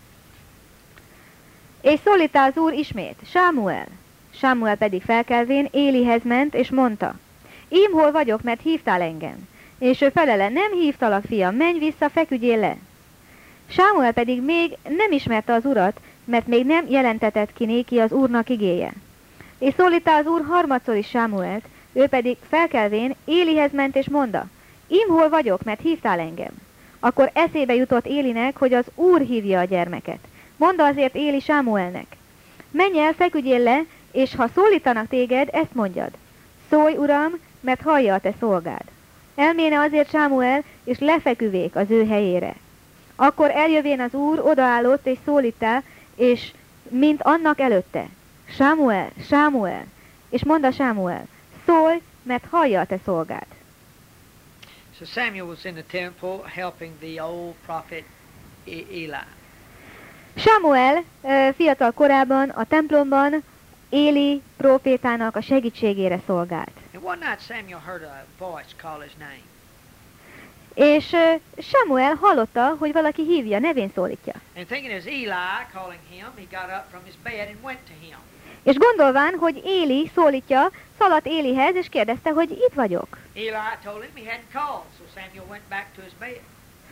És szólítá az Úr ismét, Sámuel. Sámuel pedig felkelvén Élihez ment, és mondta, im hol vagyok, mert hívtál engem? És ő felele, nem hívtalak, fiam, menj vissza, feküdjél le. Sámuel pedig még nem ismerte az Urat, mert még nem jelentetett ki néki az Úrnak igéje. És szólítá az Úr harmadszor is Sámuelt, ő pedig felkelvén Élihez ment és mondta, im hol vagyok, mert hívtál engem. Akkor eszébe jutott Élinek, hogy az Úr hívja a gyermeket. Mondta azért Éli Sámuelnek, menj el, feküdjél le, és ha szólítanak téged, ezt mondjad. Szólj, Uram, mert hallja a te szolgád. Elméne azért Sámuel, és lefeküvék az ő helyére. Akkor eljövén az Úr, odaállott és szólítá, és mint annak előtte, Sámuel, Sámuel, és mondta Sámuel, szólj, mert hallja a te szolgád. So Samuel was in the temple helping the old prophet E- Eli. Sámuel ö, fiatal korában a templomban Éli prófétának a segítségére szolgált. And one night Samuel heard a voice call his name. És ö, Sámuel hallotta, hogy valaki hívja, nevén szólítja. And thinking it was Eli calling him, he got up from his bed and went to him. És gondolván, hogy Éli szólítja, szaladt Élihez, és kérdezte, hogy itt vagyok. Eli told him he hadn't called, so Samuel went back to his bed.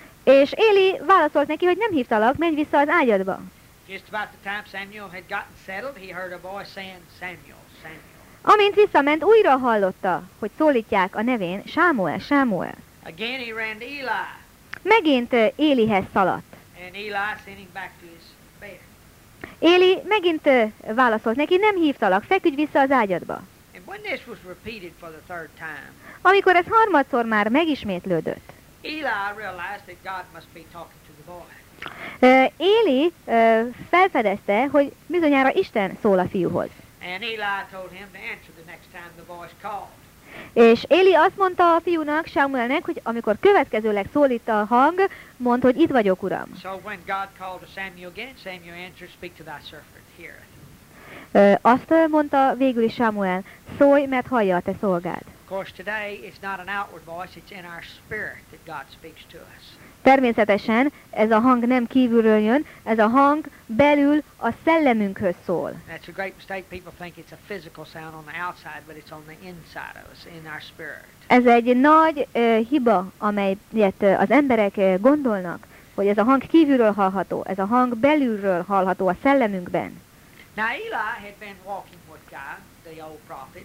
És Éli válaszolt neki, hogy nem hívtalak, menj vissza az ágyadba. Just about the time Samuel had gotten settled, he heard a voice saying, Samuel, Samuel. Amint visszament, újra hallotta, hogy szólítják a nevén, Sámuel, Sámuel. Again he ran to Eli, Megint ö, Élihez szaladt. and Eli sent him back to his bed. Éli megint ö, válaszolt neki, nem hívtalak, feküdj vissza az ágyadba. And when this was repeated for the third time, Amikor ez harmadszor már megismétlődött, Eli realized that God must be talking to the boy. ö, Éli ö, felfedezte, hogy bizonyára Isten szól a fiúhoz. And Eli told him to answer the next time the voice called. És Éli azt mondta a fiúnak, Sámuelnek, hogy amikor következőleg szólít a hang, mondd, hogy itt vagyok, uram. So when God called to Samuel again, Samuel answered, Speak to thy servant, heareth. Ö, azt ö, mondta végül is Sámuel, szólj, mert hallja a te szolgád. Of course, today it's not an outward voice, it's in our spirit that God speaks to us. Természetesen ez a hang nem kívülről jön, ez a hang belül a szellemünkhöz szól. That's a great mistake. People think it's a physical sound on the outside, but it's on the inside of us, in our spirit. Ez egy nagy ö, hiba, amelyet ö, az emberek ö, gondolnak, hogy ez a hang kívülről hallható, ez a hang belülről hallható a szellemünkben. Now Eli had been walking with God, the old prophet,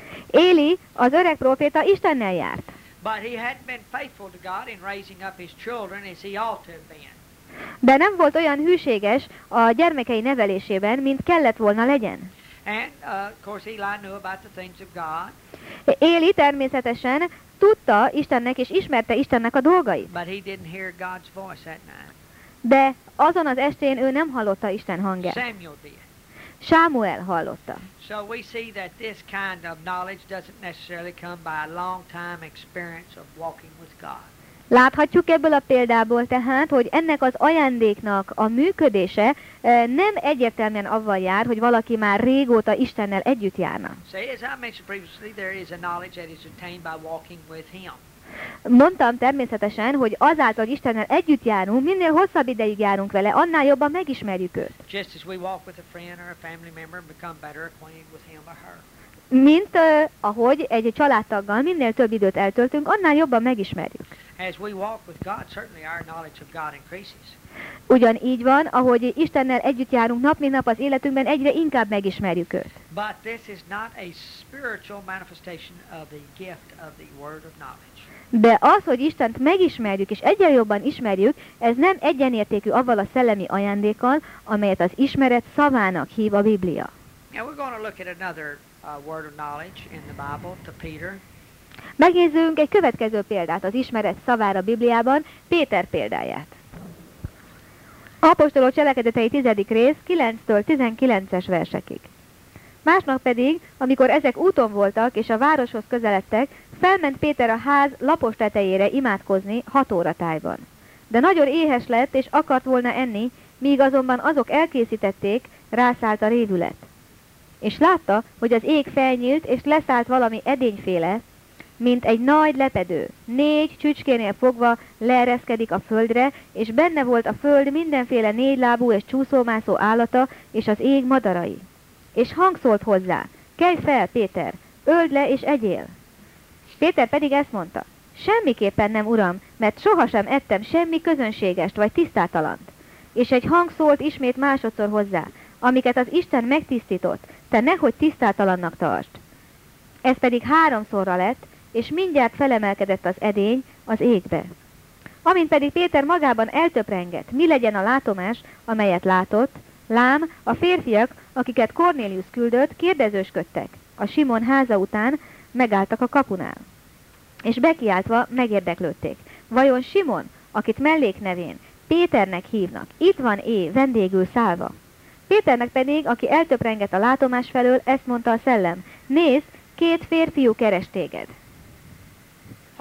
Éli, az öreg próféta Istennel járt, but he hadn't been faithful to God in raising up his children as he ought to have been. de nem volt olyan hűséges a gyermekei nevelésében, mint kellett volna legyen. And, uh, of course, Eli knew about the things of God, Éli természetesen tudta Istennek és ismerte Istennek a dolgait, but he didn't hear God's voice that night. de azon az estén ő nem hallotta Isten hangját. Samuel did. Sámuel hallotta. So we see that this kind of knowledge doesn't necessarily come by a long time experience of walking with God. Láthatjuk ebből a példából tehát, hogy ennek az ajándéknak a működése eh, nem egyértelműen avval jár, hogy valaki már régóta Istennel együtt járna. See, as I mentioned previously, there is a knowledge that is attained by walking with Him. Mondtam természetesen, hogy azáltal, hogy Istennel együtt járunk, minél hosszabb ideig járunk vele, annál jobban megismerjük őt. Just as we walk with a friend or a family member and become better acquainted with him or her. Mint uh, ahogy egy családtaggal minél több időt eltöltünk, annál jobban megismerjük. As we walk with God, certainly our knowledge of God increases. Ugyanígy van, ahogy Istennel együtt járunk nap, mint nap az életünkben, egyre inkább megismerjük őt. But this is not a spiritual manifestation of the gift of the word of knowledge. De az, hogy Istent megismerjük és egyre jobban ismerjük, ez nem egyenértékű avval a szellemi ajándékkal, amelyet az ismeret szavának hív a Biblia. Now we're going to look at another uh, word of knowledge in the Bible, to Peter. Megnézzünk egy következő példát az ismeret szavára a Bibliában, Péter példáját. Apostolok cselekedetei tizedik rész, kilenctől tizenkilences versekig. Másnap pedig, amikor ezek úton voltak és a városhoz közeledtek, felment Péter a ház lapos tetejére imádkozni hat óra tájban. De nagyon éhes lett, és akart volna enni, míg azonban azok elkészítették, rászállt a révület. És látta, hogy az ég felnyílt, és leszállt valami edényféle, mint egy nagy lepedő. Négy csücskénél fogva leereszkedik a földre, és benne volt a föld mindenféle négylábú és csúszómászó állata, és az ég madarai. És hang szólt hozzá, kelj fel, Péter, öld le és egyél. Péter pedig ezt mondta, semmiképpen nem, uram, mert sohasem ettem semmi közönségest vagy tisztátalant. És egy hang szólt ismét másodszor hozzá, amiket az Isten megtisztított, te nehogy tisztátalannak tartsd. Ez pedig háromszorra lett, és mindjárt felemelkedett az edény az égbe. Amint pedig Péter magában eltöprengett, mi legyen a látomás, amelyet látott, lám, a férfiak, akiket Kornélius küldött, kérdezősködtek. A Simon háza után megálltak a kapunál. És bekiáltva megérdeklődték. Vajon Simon, akit melléknevén Péternek hívnak, itt van é vendégül szállva? Péternek pedig, aki eltöprengett a látomás felől, ezt mondta a szellem, nézd, két férfiú keres téged.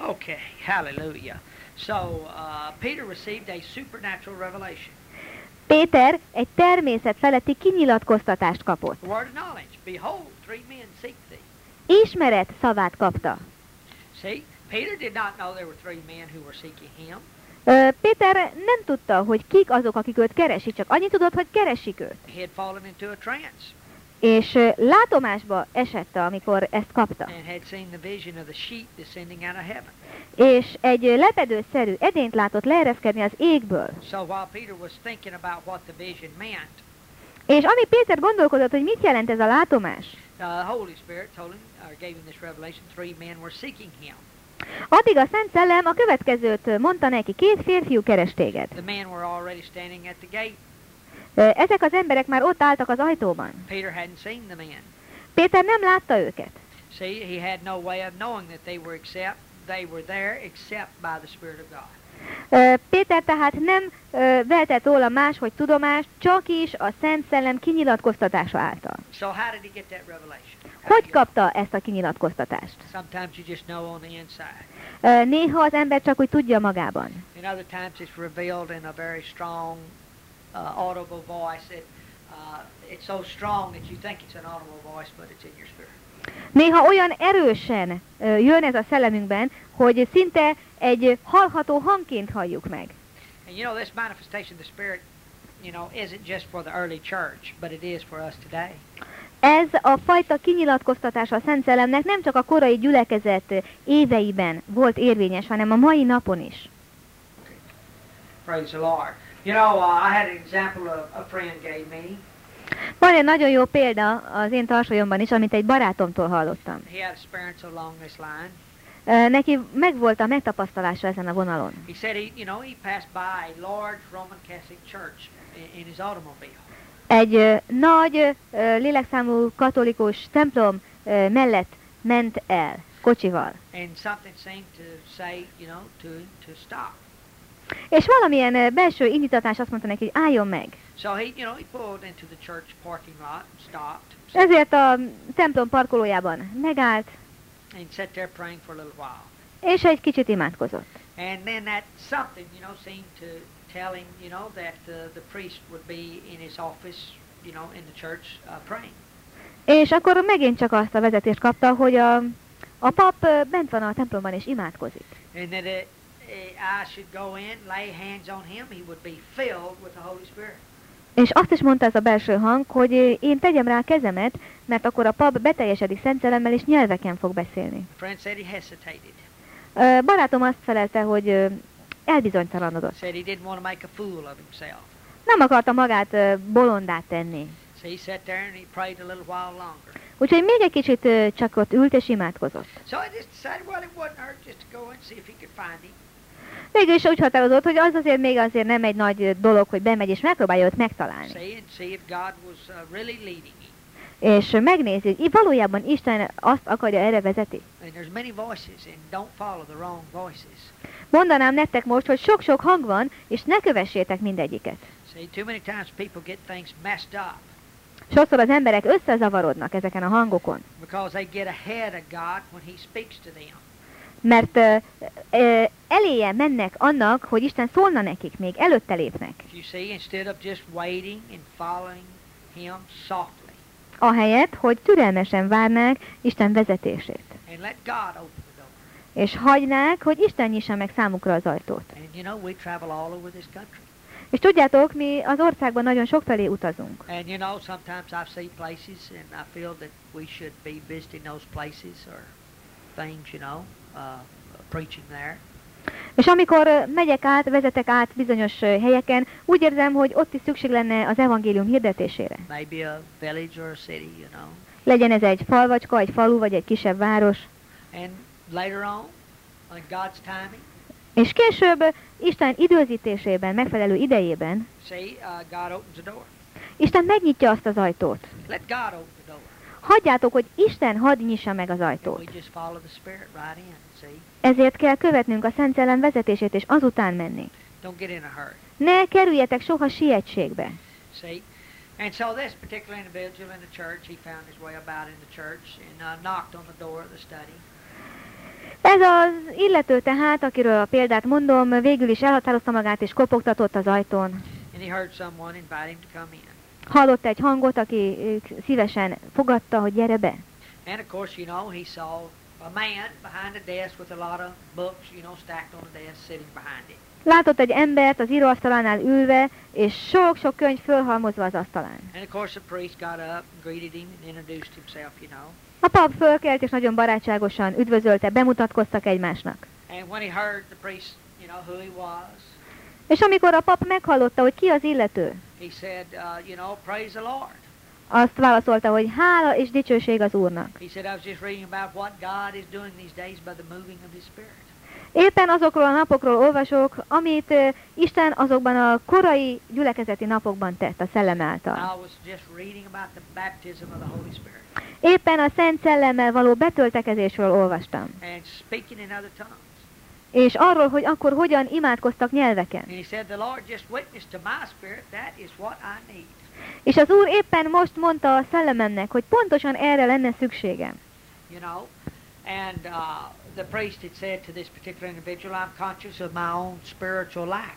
Okay, hallelujah. So, uh, Peter received a supernatural revelation. Péter egy természet feletti kinyilatkoztatást kapott. The word of knowledge. Behold, three men seek thee. Ismeret szavát kapta. See, Peter did not know there were three men who were seeking him. Ö, Péter nem tudta, hogy kik azok, akik őt keresi, csak annyit tudott, hogy keresik őt. He had fallen into a trance És ö, látomásba esett, amikor ezt kapta. and had seen the vision of the sheep descending out of heaven. És egy lepedőszerű edényt látott leereszkedni az égből. So while Peter was thinking about what the vision meant, És ami Péter gondolkodott, hogy mit jelent ez a látomás, the Holy Spirit told him, or gave him this revelation, three men were seeking him. addig a Szent Szellem a következőt mondta neki, két férfiú keres téged. The men were already standing at the gate. Ö, Ezek az emberek már ott álltak az ajtóban. Peter hadn't seen the men. Péter nem látta őket. See, he had no way of knowing that they were except they were there except by the Spirit of God. Ö, Péter tehát nem ö, vehetett róla máshogy tudomást, csak is a Szent Szellem kinyilatkoztatása által. So how did he get that revelation? How Hogy did he- kapta ezt a kinyilatkoztatást? Sometimes you just know on the inside. Ö, Néha az ember csak úgy tudja magában. And other times it's revealed in a very strong, uh, audible voice. That uh, it's so strong that you think it's an audible voice, but it's in your spirit. Néha olyan erősen ö, jön ez a szellemünkben, hogy szinte egy hallható hangként halljuk meg. And you know, this manifestation of the Spirit, you know, isn't just for the early church, but it is for us today. Ez a fajta kinyilatkoztatása a Szent Szellemnek nem csak a korai gyülekezet éveiben volt érvényes, hanem a mai napon is. Praise the Lord. You know, uh, I had an example of a friend gave me. Van egy nagyon jó példa az én tarsolyomban is, amit egy barátomtól hallottam. He had experience along this line. Ö, Neki megvolt a megtapasztalása ezen a vonalon. He said he, you know, he passed by a large Roman Catholic church in, in his automobile. Egy ö, nagy ö, lélekszámú katolikus templom ö, mellett ment el kocsival. And something seemed to say, you know, to to stop. És valamilyen ö, belső indítatás azt mondta neki, hogy álljon meg. So he, you know, he pulled into the church parking lot and stopped Ezért a templom parkolójában megállt, and sat there praying for a little while. és egy kicsit imádkozott. And then that something, you know, seemed to tell him, you know, that uh, the priest would be in his office, you know, in the church uh, praying. És akkor megint csak azt a vezetést kapta, hogy a, a pap ö, bent van a templomban és imádkozik. And that it, I should go in, lay hands on him, he would be filled with the Holy Spirit. És azt is mondta ez a belső hang, hogy ö, én tegyem rá a kezemet, mert akkor a pap beteljesedik Szent Szellemmel és nyelveken fog beszélni. The friend said he hesitated. Ö, Barátom azt felelte, hogy ö, elbizonytalanodott. Said he didn't want to make a fool of himself. Nem akarta magát ö, bolondát tenni. So he sat there and he prayed a little while longer. Úgyhogy még egy kicsit ö, csak ott ült és imádkozott. So I just decided, well, it wouldn't hurt just to go and see if he could find him. Végül is úgy határozott, hogy az azért még azért nem egy nagy ö, dolog, hogy bemegy és megpróbálja őt megtalálni. See and see if God was uh, really leading him. És ö, megnézi, hogy í- valójában Isten azt akarja erre vezeti. And there's many voices, and don't follow the wrong voices. Mondanám nektek most, hogy sok-sok hang van, és ne kövessétek mindegyiket. See, too many times people get things messed up Sokszor az emberek összezavarodnak ezeken a hangokon, because they get ahead of God when he speaks to them. mert ö, ö, eléje mennek annak, hogy Isten szólna nekik, még előtte lépnek. You see, instead of just waiting and following him softly Ahelyett, hogy türelmesen várnák Isten vezetését, and let God open the door. és hagynák, hogy Isten nyissa meg számukra az ajtót. And you know, we travel all over this country. És tudjátok, mi az országban nagyon sokfelé utazunk. And you know, sometimes I see places and I feel that we should be visiting those places or things, you know, uh, preaching there. És amikor ö, megyek át, vezetek át bizonyos ö, helyeken, úgy érzem, hogy ott is szükség lenne az evangélium hirdetésére. Maybe a village or a city, you know. Legyen ez egy falvacska, egy falu, vagy egy kisebb város. And later on, in God's timing, És később Isten időzítésében, megfelelő idejében, see, uh, God opens the door. Isten megnyitja azt az ajtót. Let God open the door. Hagyjátok, hogy Isten hadd nyissa meg az And we ajtót. just follow the Spirit right in, see. Ezért kell követnünk a Szent Szellem vezetését, és azután menni. Don't get in a hurry, Ne kerüljetek soha sietségbe. see. And so this particular individual in the church, he found his way about in the church and uh, knocked on the door of the study. Ez az illető tehát, akiről a példát mondom, végül is elhatározta magát és kopogtatott az ajtón. And he heard someone invite him to come in. Hallott egy hangot, aki szívesen fogadta, hogy gyere be. And of course, you know, he saw a man behind a desk with a lot of books, you know, stacked on the desk, sitting behind it. Látott egy embert az íróasztalánál ülve, és sok-sok könyv fölhalmozva az asztalán. And of course, the priest got up and greeted him and introduced himself, you know. A pap fölkelt, és nagyon barátságosan üdvözölte, bemutatkoztak egymásnak. And when he heard the priest, you know, who he was, És amikor a pap meghallotta, hogy ki az illető, he said, uh, you know, praise the Lord. azt válaszolta, hogy hála és dicsőség az Úrnak. He said, I was just reading about what God is doing these days by the moving of His Spirit. Éppen azokról a napokról olvasok, amit uh, Isten azokban a korai gyülekezeti napokban tett a Szellem által. I was just reading about the baptism of the Holy Spirit Éppen a Szent Szellemmel való betöltekezésről olvastam. and speaking in other tongues. És arról, hogy akkor hogyan imádkoztak nyelveken. And he said, the Lord just witnessed to my spirit, that is what I need. És az Úr éppen most mondta a szellememnek, hogy pontosan erre lenne szükségem. You know, and uh, the priest had said to this particular individual, I'm conscious of my own spiritual lack.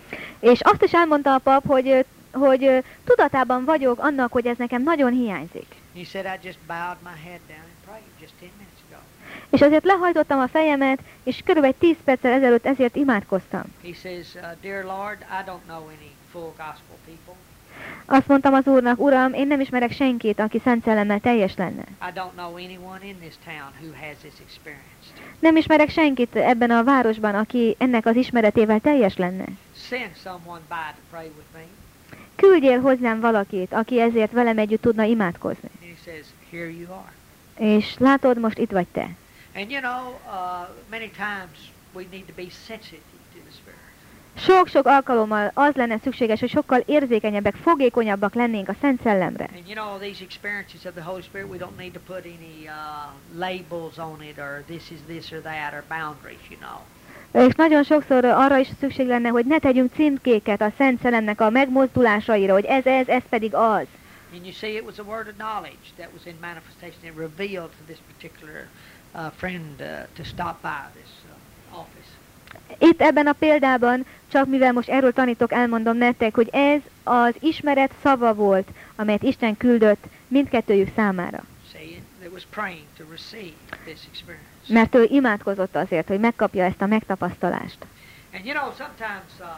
És azt is elmondta a pap, hogy, hogy tudatában vagyok annak, hogy ez nekem nagyon hiányzik. He said, I just bowed my head down and prayed just ten minutes ago. És azért lehajtottam a fejemet, és körülbelül tíz perccel ezelőtt ezért imádkoztam. He says, uh, Dear Lord, I don't know any full gospel people. Azt mondtam az Úrnak, Uram, én nem ismerek senkit, aki Szent Szellemmel teljes lenne. I don't know anyone in this town who has this experience. Nem ismerek senkit ebben a városban, aki ennek az ismeretével teljes lenne. Send someone by to pray with me. Küldjél hozzám valakit, aki ezért velem együtt tudna imádkozni. And he says, here you are. És látod, most itt vagy te. And you know, uh, many times we need to be sensitive to the Spirit. Sok-sok alkalommal az lenne szükséges, hogy sokkal érzékenyebbek, fogékonyabbak lennénk a Szent Szellemre. And you know, these experiences of the Holy Spirit, we don't need to put any uh, labels on it, or this is this or that, or boundaries, you know. És nagyon sokszor arra is szükség lenne, hogy ne tegyünk címkéket a Szent Szellemnek a megmozdulásaira, hogy ez, ez, ez pedig az. And you see, it was a word of knowledge that was in manifestation. It revealed to this particular uh, friend uh, to stop by this uh, office. Itt ebben a példában, csak mivel most erről tanítok, elmondom nektek, hogy ez az ismeret szava volt, amelyet Isten küldött mindkettőjük számára. See, it was praying to receive this experience. Mert ő imádkozott azért, hogy megkapja ezt a megtapasztalást. And you know, sometimes uh,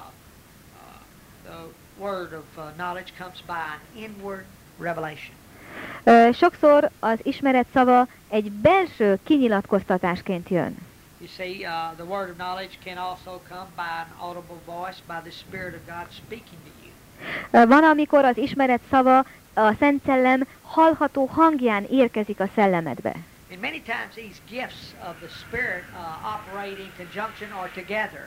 uh, the word of uh, knowledge comes by an inward revelation. Ö, sokszor az ismeret szava egy belső kinyilatkoztatásként jön. You see, uh, the word of knowledge can also come by an audible voice, by the Spirit of God speaking to you. Ö, van, amikor az ismeret szava a Szent Szellem hallható hangján érkezik a szellemedbe. And many times these gifts of the Spirit uh, operate in conjunction or together.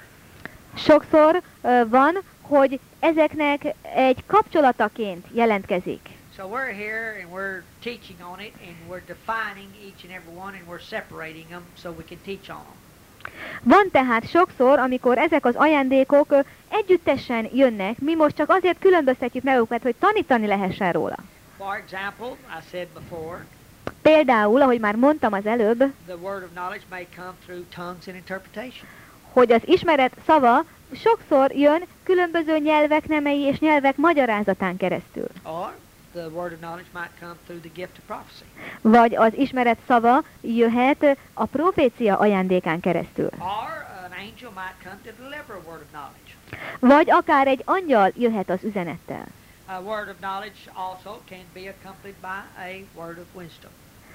Sokszor ö, van, hogy ezeknek egy kapcsolataként jelentkezik. So we're here and we're teaching on it, and we're defining each and every one, and we're separating them so we can teach on them. Van tehát sokszor, amikor ezek az ajándékok ö, együttesen jönnek, mi most csak azért különböztetjük meg őket, hogy tanítani lehessen róla. For example, I said before, Például, ahogy már mondtam az előbb, the word of knowledge may come through tongues and interpretation. hogy az ismeret szava sokszor jön különböző nyelvek nemei és nyelvek magyarázatán keresztül. Or the word of knowledge might come through the gift of prophecy. Vagy az ismeret szava jöhet a profécia ajándékán keresztül. Or an angel might come to deliver a word of knowledge. Vagy akár egy angyal jöhet az üzenettel. A word of knowledge also can be accompanied by a word of wisdom.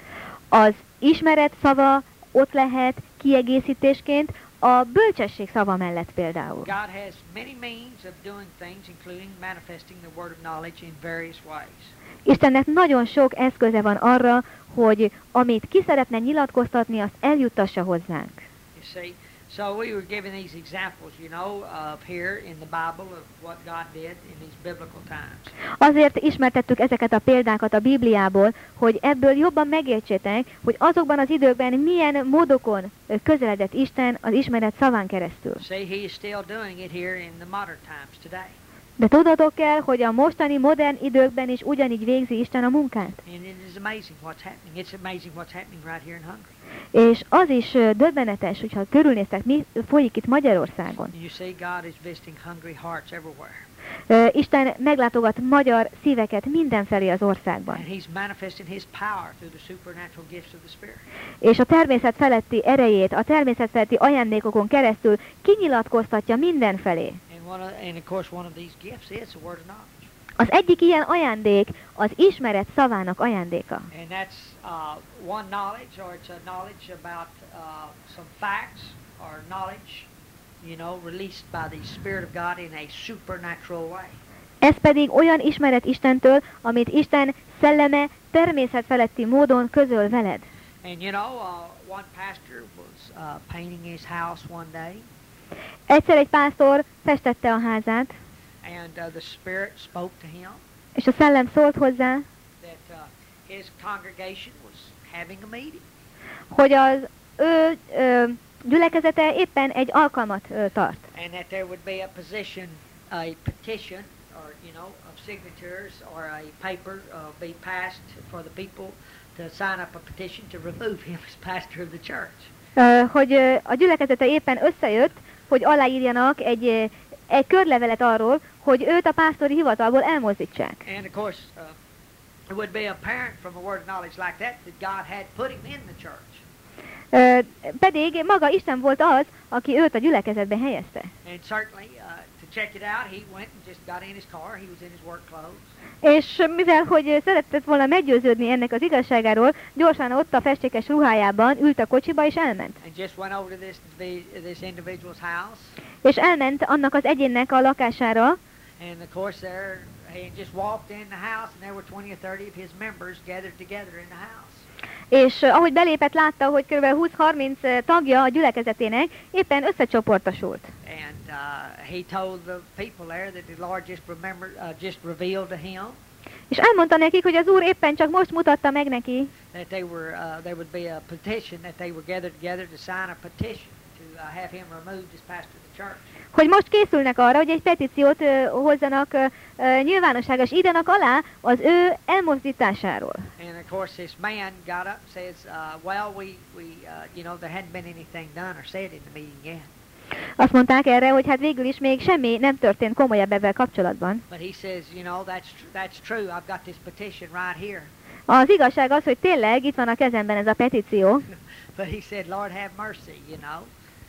Az ismeret szava ott lehet kiegészítésként a bölcsesség szava mellett például. God has many means of doing things, including manifesting the word of knowledge in various ways. Istennek nagyon sok eszköze van arra, hogy amit ki szeretne nyilatkoztatni, azt eljuttassa hozzánk. You see, so we were given these examples, you know, of here in the Bible of what God did in these biblical times. Azért ismertettük ezeket a példákat a Bibliából, hogy ebből jobban megértsétek, hogy azokban az időkben milyen módokon közeledett Isten az ismeret szaván keresztül. See, He is still doing it here in the modern times today. De tudnotok kell, hogy a mostani modern időkben is ugyanígy végzi Isten a munkát. And it is amazing what's happening. It's amazing what's happening right here in Hungary. És az is ö, döbbenetes, hogyha körülnéztek, mi folyik itt Magyarországon. You see, God is visiting hungry hearts everywhere. Ö, Isten meglátogat magyar szíveket mindenfelé az országban. And He's manifesting His power through the supernatural gifts of the Spirit. És a természet feletti erejét, a természet feletti ajándékokon keresztül kinyilatkoztatja mindenfelé. And, one of, and of course, one of these gifts is the word of knowledge. Az egyik ilyen ajándék az ismeret szavának ajándéka. And that's uh, one knowledge, or it's a knowledge about uh, some facts, or knowledge, you know, released by the Spirit of God in a supernatural way. Ez pedig olyan ismeret Istentől, amit Isten szelleme természet feletti módon közöl veled. And you know, uh, one pastor was uh, painting his house one day, Egyszer egy pásztor festette a házát, and uh, the Spirit spoke to him és a szellem szólt hozzá, that uh, his congregation was having a meeting. hogy az ő ö, gyülekezete éppen egy alkalmat ö, tart. And that there would be a position, a petition, or you know, of signatures, or a paper uh, be passed for the people to sign up a petition to remove him as pastor of the church. Ö, hogy ö, a gyülekezete éppen összejött, hogy aláírjanak egy, ö, egy körlevelet arról, hogy őt a pásztori hivatalból elmozdítsák. And of course, uh, it would be apparent from a word of knowledge like that that God had put him in the church. Ö, pedig maga Isten volt az, aki őt a gyülekezetbe helyezte. And certainly, uh, to check it out, he went and just got in his car. He was in his work clothes. És mivel, hogy szeretett volna meggyőződni ennek az igazságáról, gyorsan ott a festékes ruhájában ült a kocsiba és elment. And just went over to this this individual's house. És elment annak az egyénnek a lakására, And of course, there he just walked in the house, and there were twenty or thirty of his members gathered together in the house. és uh, ahogy belépett, látta, hogy kb. húsz-harminc uh, tagja a gyülekezetének éppen összecsoportosult. And uh, he told the people there that the Lord just remembered, uh, just revealed to him És elmondta nekik, hogy az Úr éppen csak most mutatta meg neki, that they were uh, there would be a petition, that they were gathered together to sign a petition to uh, have him removed as pastor of the church. hogy most készülnek arra, hogy egy petíciót uh, hozzanak uh, uh, nyilvánosságra, és írjanak alá az ő elmozdításáról. And of course, this man got up and says, uh, well, we, we uh, you know, there hadn't been anything done or said in the meeting yet. Azt mondták erre, hogy hát végül is még semmi nem történt komolyabb ebben kapcsolatban. But he says, you know, that's, tr- that's true. I've got this petition right here. Az igazság az, hogy tényleg itt van a kezemben ez a petíció, But he said, Lord, have mercy, you know.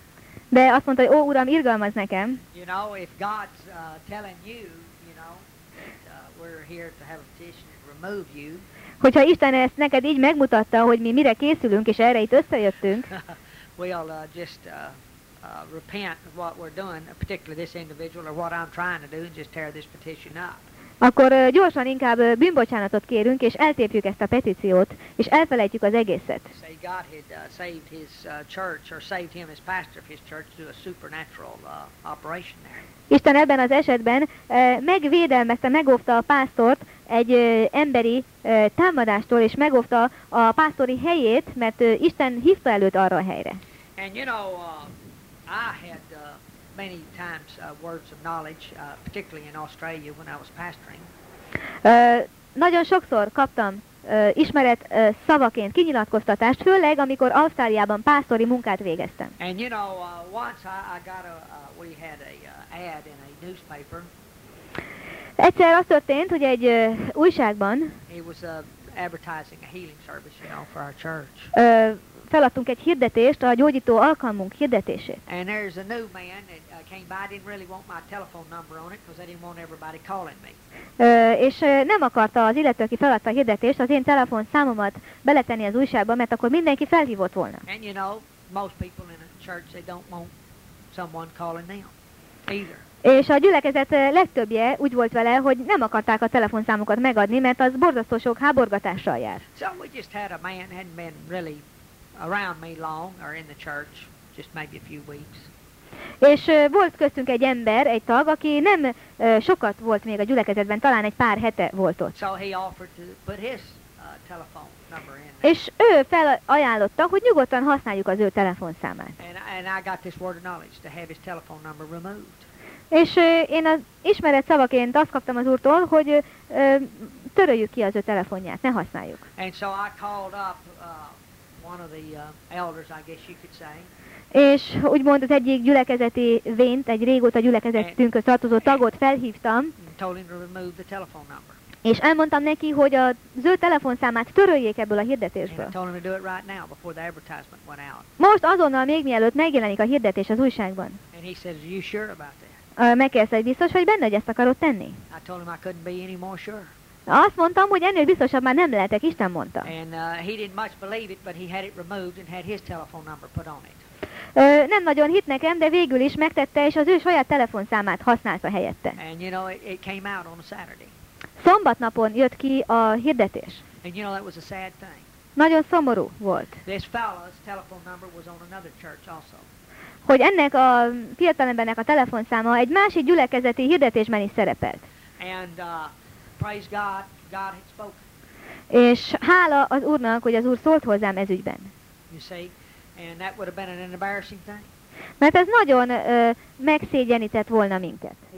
de azt mondta, hogy ó, Uram, irgalmazz nekem. You know, if God's uh, telling you, you know, that uh, we're here to have a petition and remove you, Hogyha Isten ezt neked így megmutatta, hogy mi mire készülünk, és erre itt összejöttünk, we'll uh, just uh, uh, repent of what we're doing, particularly this individual, or what I'm trying to do, and just tear this petition up. akkor uh, gyorsan inkább uh, bűnbocsánatot kérünk, és eltépjük ezt a petíciót, és elfelejtjük az egészet. Say God had uh, saved his uh, church, or saved him as pastor of his church through a supernatural uh, operation there. Isten ebben az esetben uh, megvédelmezte, megóvta a pásztort egy uh, emberi uh, támadástól, és megóvta a pásztori helyét, mert uh, Isten hívta előtt arra a helyre. And you know, uh, I had uh, many times uh, words of knowledge, uh, particularly in Australia when I was pastoring. Uh, nagyon sokszor kaptam uh, ismeret uh, szavaként kinyilatkoztatást, főleg amikor Ausztráliában pásztori munkát végeztem. And you know, uh, once I, I got a, uh, we had a uh, ad in a newspaper. Egyszer az történt, hogy egy uh, újságban It was uh, advertising a healing service, you know, for our church. uh, feladtunk egy hirdetést, a gyógyító alkalmunk hirdetését. And there's a new man that uh, came by. I didn't really want my telephone number on it because I didn't want everybody calling me. Uh, és uh, nem akarta az illető, aki feladta a hirdetést, az én telefonszámomat beletenni az újságba, mert akkor mindenki felhívott volna. And you know, most people in a church, they don't want someone calling them either. És a gyülekezet uh, legtöbbje úgy volt vele, hogy nem akarták a telefonszámokat megadni, mert az borzasztó sok háborgatással jár. So we just had a man, hadn't been really around me long or in the church, just maybe a few weeks. És uh, volt köztünk egy ember, egy tag, aki nem uh, sokat volt még a gyülekezetben, talán egy pár hete volt ott. So he offered to put his uh, telephone number in there. És ő felajánlotta, hogy nyugodtan használjuk az ő telefonszámát. And, and I got this word of knowledge to have his telephone number removed. És ö, én az ismeret szavaként azt kaptam az úrtól, hogy ö, töröljük ki az ő telefonját, ne használjuk. And so I called up uh, one of the uh, elders, I guess you could say. És úgymond az egyik gyülekezeti vént, egy régóta gyülekezetünkhöz tartozó tagot felhívtam, And told him to remove the telephone number. és elmondtam neki, hogy az ő telefonszámát töröljék ebből a And hirdetésből. I told him to do it right now before the advertisement went out. Most azonnal, még mielőtt megjelenik a hirdetés az újságban. And he said, "Are you sure about that?" Ö, Megkérdezte, hogy biztos vagy benne, hogy ezt akarod tenni? I told him I couldn't be any more sure. Azt mondtam, hogy ennél biztosabb már nem lehetek, Isten mondta. And uh, he didn't much believe it, but he had it removed and had his telephone number put on it. Ö, nem nagyon hitt nekem, de végül is megtette, és az ő saját telefonszámát használta helyette. And you know, it, it came out on a Saturday. Szombatnapon jött ki a hirdetés. And you know, that was a sad thing. Nagyon szomorú volt, This fellow's telephone number was on another church also. hogy ennek a fiatalembernek a telefonszáma egy másik gyülekezeti hirdetésben is szerepelt. And uh, praise God, God had spoken, És hála az Úrnak, hogy az Úr szólt hozzám ez ügyben. you see. And that would have been an embarrassing thing. Mert ez nagyon ö, megszégyenített volna minket.